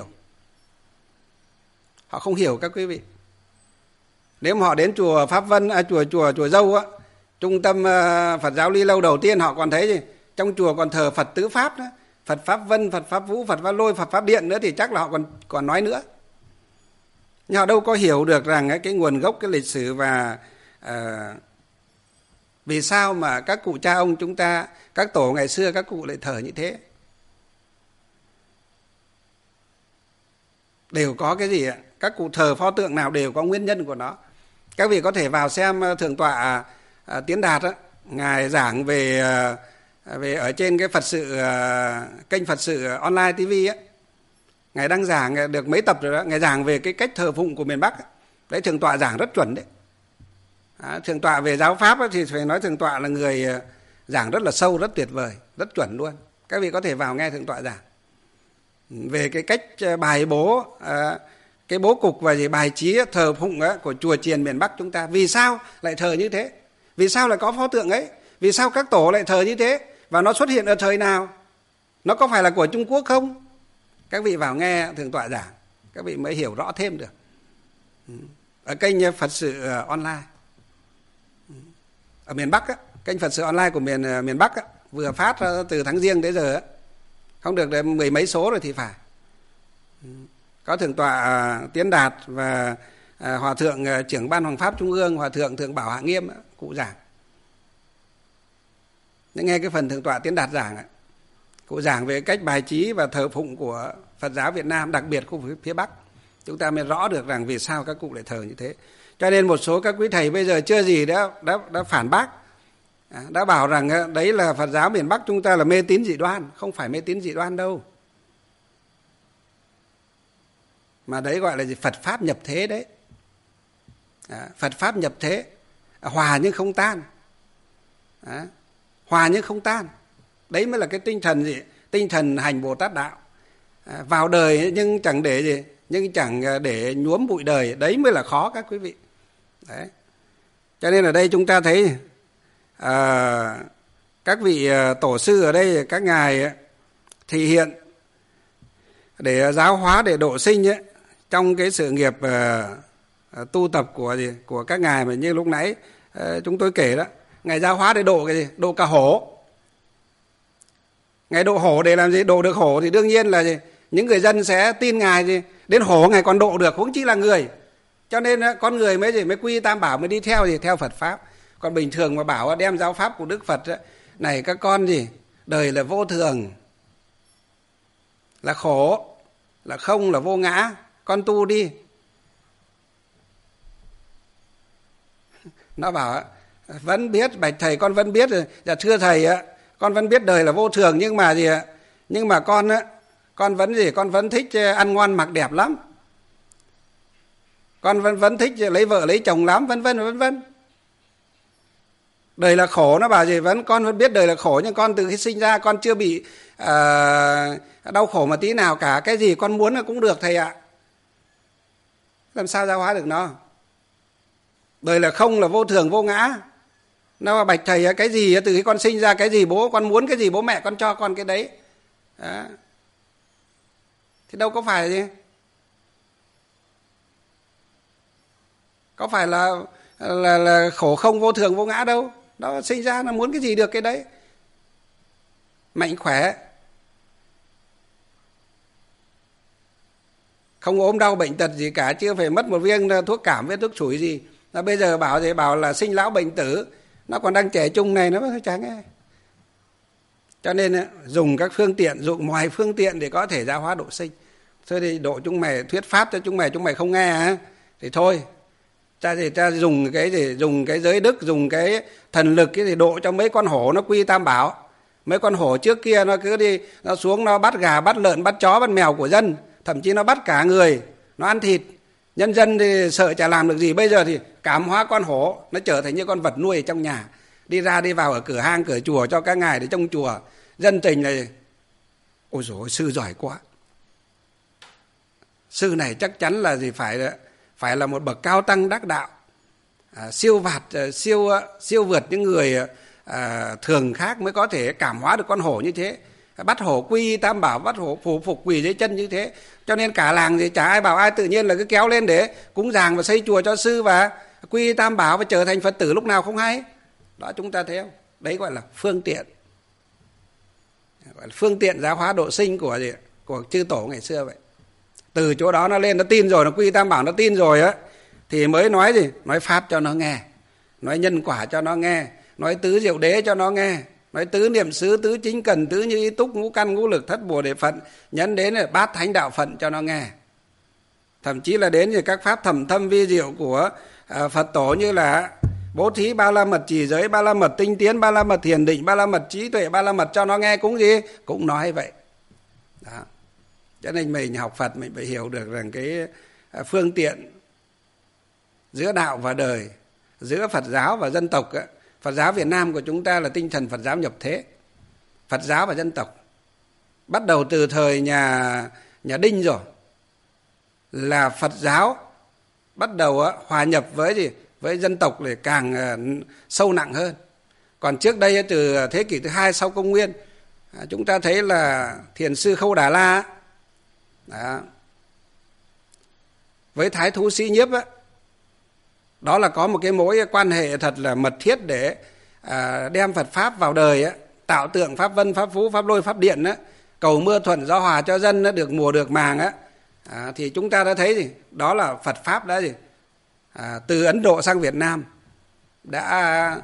Họ không hiểu các quý vị. Nếu mà họ đến chùa Pháp Vân, chùa Dâu á, trung tâm Phật giáo Ly Lâu đầu tiên, họ còn thấy gì? Trong chùa còn thờ Phật tứ pháp đó, Phật Pháp Vân, Phật Pháp Vũ, Phật Pháp Lôi, Phật Pháp Điện nữa, thì chắc là họ còn nói nữa. Nhưng họ đâu có hiểu được rằng cái nguồn gốc, cái lịch sử và vì sao mà các cụ cha ông chúng ta, các tổ ngày xưa các cụ lại thờ như thế. Đều có cái gì ạ? Các cụ thờ pho tượng nào đều có nguyên nhân của nó. Các vị có thể vào xem Thượng tọa Tiến Đạt á, ngài giảng về ở trên cái Phật sự, kênh Phật sự online TV á, ngài đang giảng được mấy tập rồi đó. Ngài giảng về cái cách thờ phụng của miền Bắc. Đấy, Thượng tọa giảng rất chuẩn đấy. Thượng tọa về giáo pháp thì phải nói Thượng tọa là người giảng rất là sâu, rất tuyệt vời, rất chuẩn luôn. Các vị có thể vào nghe Thượng tọa giảng về cái cách bài bố, cái bố cục và bài trí thờ phụng của chùa chiền miền Bắc chúng ta. Vì sao lại thờ như thế? Vì sao lại có pho tượng ấy? Vì sao các tổ lại thờ như thế? Và nó xuất hiện ở thời nào? Nó có phải là của Trung Quốc không? Các vị vào nghe Thượng tọa giảng, các vị mới hiểu rõ thêm được. Ở kênh Phật sự online ở miền Bắc á, kênh Phật sự online của miền Bắc á, vừa phát từ tháng Giêng tới giờ á, không được mười mấy số rồi thì phải. Có Thượng tọa Tiến Đạt và Hòa thượng trưởng ban Hoàng pháp Trung ương, Hòa thượng Thượng Bảo Hạ Nghiêm cụ giảng. Nghe cái phần Thượng tọa Tiến Đạt giảng, cụ giảng về cách bài trí và thờ phụng của Phật giáo Việt Nam, đặc biệt khu vực phía Bắc, chúng ta mới rõ được rằng vì sao các cụ lại thờ như thế. Cho nên một số các quý thầy bây giờ chưa gì đã phản bác, đã bảo rằng đấy là Phật giáo miền Bắc chúng ta là mê tín dị đoan. Không phải mê tín dị đoan đâu, mà đấy gọi là gì? Phật pháp nhập thế đấy. Phật pháp nhập thế, hòa nhưng không tan. Hòa nhưng không tan, đấy mới là cái tinh thần gì? Tinh thần hành Bồ Tát đạo. Vào đời nhưng chẳng để gì, nhưng chẳng để nhuốm bụi đời, đấy mới là khó các quý vị. Đấy. Cho nên ở đây chúng ta thấy các vị tổ sư ở đây, các ngài thị hiện để giáo hóa, để độ sinh ấy, trong cái sự nghiệp tu tập của các ngài mà như lúc nãy chúng tôi kể đó. Ngài giáo hóa để độ cái gì? Độ cả hổ. Ngài độ hổ để làm gì? Độ được hổ thì đương nhiên là gì? Những người dân sẽ tin ngài gì? Đến hổ ngài còn độ được, huống chi là người. Cho nên con người mới quy tam bảo, mới đi theo gì? Theo Phật pháp. Còn bình thường mà bảo đem giáo pháp của Đức Phật này các con gì? Đời là vô thường, là khổ, là không, là vô ngã, con tu đi. Nó bảo vẫn biết, bạch thầy con vẫn biết rồi. Dạ thưa thầy, con vẫn biết đời là vô thường, nhưng mà gì ạ? Nhưng mà con vẫn gì? Con vẫn thích ăn ngon mặc đẹp lắm. Con vẫn thích lấy vợ lấy chồng lắm, vân vân vân vân. Đời là khổ, nó bảo gì? Con vẫn biết đời là khổ, nhưng con từ khi sinh ra con chưa bị đau khổ một tí nào cả. Cái gì con muốn là cũng được thầy ạ. Làm sao giáo hóa được nó? Đời là không, là vô thường, vô ngã. Nó bạch thầy cái gì từ khi con sinh ra, cái gì bố con muốn, cái gì bố mẹ con cho con cái đấy. Đó. Thì đâu có phải gì? Có phải là khổ không, vô thường, vô ngã đâu. Đó, sinh ra nó muốn cái gì được cái đấy. Mạnh khỏe, không ốm đau bệnh tật gì cả, chưa phải mất một viên thuốc cảm với thuốc sủi gì. Bây giờ bảo là sinh lão bệnh tử, nó còn đang trẻ trung này, nó chả nghe. Cho nên dùng các phương tiện, dùng mọi phương tiện để có thể giáo hóa độ sinh. Thôi thì độ chúng mày, thuyết pháp cho chúng mày không nghe thì thôi. Ta dùng cái giới đức, dùng cái thần lực thì độ cho mấy con hổ nó quy tam bảo. Mấy con hổ trước kia nó cứ đi, nó xuống nó bắt gà, bắt lợn, bắt chó, bắt mèo của dân, thậm chí nó bắt cả người, nó ăn thịt. Nhân dân thì sợ chả làm được gì. Bây giờ thì cảm hóa con hổ, nó trở thành như con vật nuôi ở trong nhà, đi ra đi vào ở cửa hang cửa chùa cho các ngài để trong chùa. Dân tình này, ôi dồi ôi, sư giỏi quá. Sư này chắc chắn là gì, phải là một bậc cao tăng đắc đạo, siêu vượt những người thường khác mới có thể cảm hóa được con hổ như thế. Bắt hổ quy tam bảo, bắt hổ phủ phục quỳ dưới chân như thế. Cho nên cả làng thì chả ai bảo ai, tự nhiên là cứ kéo lên để cúng dường và xây chùa cho sư và quy tam bảo và trở thành Phật tử lúc nào không hay. Đó, chúng ta thấy không? Đấy gọi là phương tiện. Gọi là phương tiện giáo hóa độ sinh của chư tổ ngày xưa vậy. Từ chỗ đó nó lên, nó tin rồi, nó quy tam bảo nó tin rồi á, thì mới nói gì? Nói pháp cho nó nghe, nói nhân quả cho nó nghe, nói tứ diệu đế cho nó nghe, nói tứ niệm xứ, tứ chính cần, tứ như ý túc, ngũ căn ngũ lực, thất bồ đề phận, nhấn đến là bát thánh đạo phận cho nó nghe. Thậm chí là đến thì các pháp thầm thâm vi diệu của Phật tổ, như là bố thí ba la mật trì giới, ba la mật tinh tiến, ba la mật thiền định, ba la mật trí tuệ, ba la mật cho nó nghe, cũng gì cũng nói vậy. Đó. Cho nên mình học Phật mình phải hiểu được rằng cái phương tiện giữa đạo và đời, giữa Phật giáo và dân tộc. Phật giáo Việt Nam của chúng ta là tinh thần Phật giáo nhập thế, Phật giáo và dân tộc. Bắt đầu từ thời nhà Đinh rồi là Phật giáo bắt đầu hòa nhập với dân tộc để càng sâu nặng hơn. Còn trước đây từ thế kỷ thứ 2 sau công nguyên, chúng ta thấy là Thiền sư Khâu Đà La đó, với Thái Thú Sĩ Nhiếp đó là có một cái mối quan hệ thật là mật thiết để đem Phật Pháp vào đời, tạo tượng Pháp Vân, Pháp Phú, Pháp Lôi, Pháp Điện, cầu mưa thuận gió hòa cho dân được mùa được màng. Thì chúng ta đã thấy gì? Đó là Phật Pháp đã gì? Từ Ấn Độ sang Việt Nam đã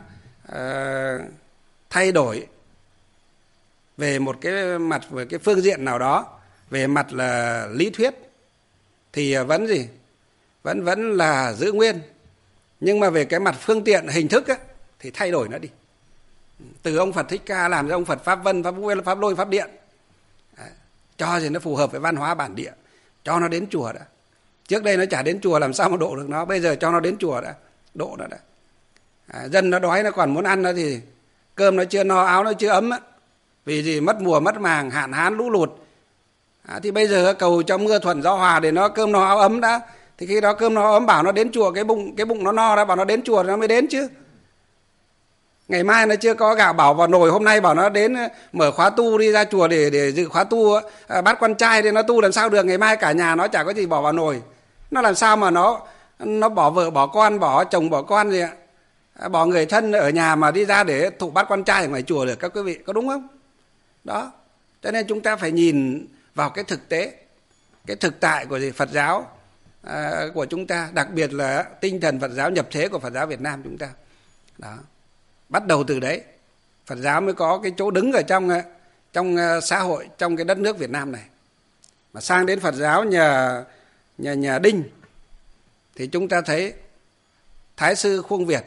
thay đổi về một cái mặt, về cái phương diện nào đó. Về mặt là lý thuyết thì vẫn là giữ nguyên, nhưng mà về cái mặt phương tiện hình thức thì thay đổi nó đi. Từ ông Phật Thích Ca làm ra ông Phật Pháp Vân, Pháp Phú, Pháp Lôi, Pháp Điện. Cho thì nó phù hợp với văn hóa bản địa, cho nó đến chùa đã. Trước đây nó chả đến chùa làm sao mà độ được nó, bây giờ cho nó đến chùa đã, độ nó đã. Dân nó đói, nó còn muốn ăn nó thì cơm nó chưa no, áo nó chưa ấm vì gì? Mất mùa mất màng, hạn hán lũ lụt. Thì bây giờ cầu cho mưa thuận gió hòa để nó cơm no áo ấm đã. Thì khi đó cơm no áo ấm bảo nó đến chùa, cái bụng nó no đã, bảo nó đến chùa nó mới đến chứ. Ngày mai nó chưa có gạo bảo vào nồi, hôm nay bảo nó đến mở khóa tu đi ra chùa để dự khóa tu, bắt quan trai thì nó tu làm sao được. Ngày mai cả nhà nó chả có gì bỏ vào nồi, nó làm sao mà nó bỏ vợ bỏ con, bỏ chồng bỏ con gì ạ, bỏ người thân ở nhà mà đi ra để thụ bắt quan trai ở ngoài chùa được, các quý vị có đúng không? Đó, cho nên chúng ta phải nhìn vào cái thực tế, cái thực tại của Phật giáo của chúng ta, đặc biệt là tinh thần Phật giáo nhập thế của Phật giáo Việt Nam chúng ta. Đó, bắt đầu từ đấy Phật giáo mới có cái chỗ đứng ở trong xã hội, trong cái đất nước Việt Nam này. Mà sang đến Phật giáo nhà Đinh thì chúng ta thấy Thái sư Khuông Việt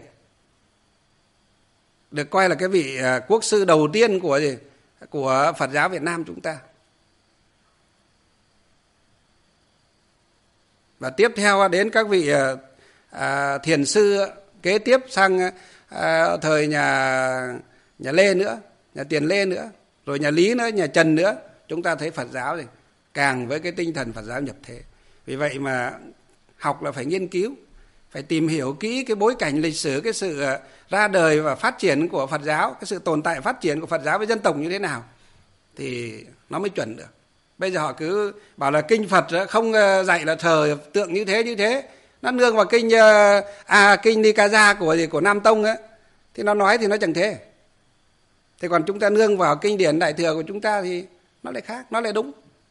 được coi là cái vị quốc sư đầu tiên của Phật giáo Việt Nam chúng ta. Và tiếp theo đến các vị thiền sư kế tiếp sang thời nhà Lê nữa, nhà Tiền Lê nữa, rồi nhà Lý nữa, nhà Trần nữa. Chúng ta thấy Phật giáo thì càng với cái tinh thần Phật giáo nhập thế. Vì vậy mà học là phải nghiên cứu, phải tìm hiểu kỹ cái bối cảnh lịch sử, cái sự ra đời và phát triển của Phật giáo, cái sự tồn tại phát triển của Phật giáo với dân tộc như thế nào thì nó mới chuẩn được. Bây giờ họ cứ bảo là kinh Phật không dạy là thờ tượng như thế, nó nương vào kinh Nikaya của Nam Tông ấy, thì nó nói thì nó chẳng thế. Thế còn chúng ta nương vào kinh điển Đại thừa của chúng ta thì nó lại khác, nó lại đúng.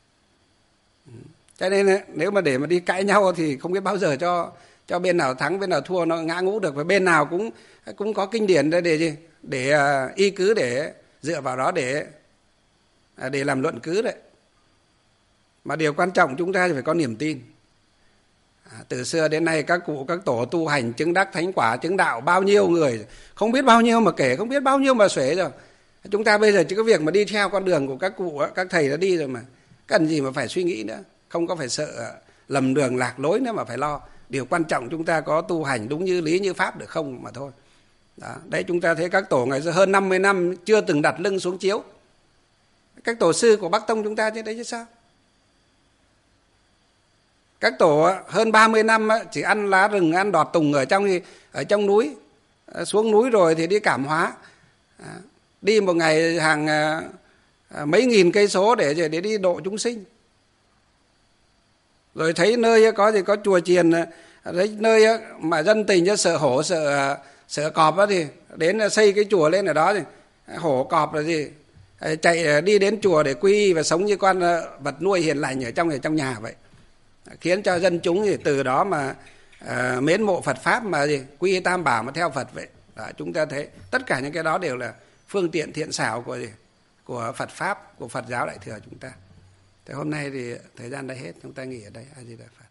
Cho nên nếu mà để mà đi cãi nhau thì không biết bao giờ cho bên nào thắng bên nào thua, nó ngã ngũ được. Và bên nào cũng có kinh điển để y cứ, để dựa vào đó để làm luận cứ đấy. Mà điều quan trọng chúng ta phải có niềm tin. Từ xưa đến nay các cụ các tổ tu hành chứng đắc thánh quả chứng đạo bao nhiêu người, không biết bao nhiêu mà kể, không biết bao nhiêu mà xuể rồi. Chúng ta bây giờ chỉ có việc mà đi theo con đường của các cụ các thầy đã đi rồi, mà cần gì mà phải suy nghĩ nữa, không có phải sợ lầm đường lạc lối nữa mà phải lo. Điều quan trọng chúng ta có tu hành đúng như lý như pháp được không mà thôi. Đó. Đấy, chúng ta thấy các tổ ngày xưa hơn 50 năm chưa từng đặt lưng xuống chiếu. Các tổ sư của Bắc Tông chúng ta chứ đấy chứ sao. Các tổ hơn 30 năm chỉ ăn lá rừng, ăn đọt tùng ở trong núi. Xuống núi rồi thì đi cảm hóa. Đi một ngày hàng mấy nghìn cây số để đi độ chúng sinh. Rồi thấy nơi có chùa chiền, thấy nơi mà dân tình cho sợ hổ sợ cọp đó thì đến xây cái chùa lên ở đó thì hổ cọp là gì chạy đi đến chùa để quy y và sống như con vật nuôi hiền lành ở trong nhà vậy, khiến cho dân chúng thì từ đó mà mến mộ Phật pháp mà quy y Tam Bảo mà theo Phật vậy. Đó, chúng ta thấy tất cả những cái đó đều là phương tiện thiện xảo của Phật pháp, của Phật giáo Đại thừa chúng ta. Thế hôm nay thì thời gian đã hết, chúng ta nghỉ ở đây. A Di Đà Phật.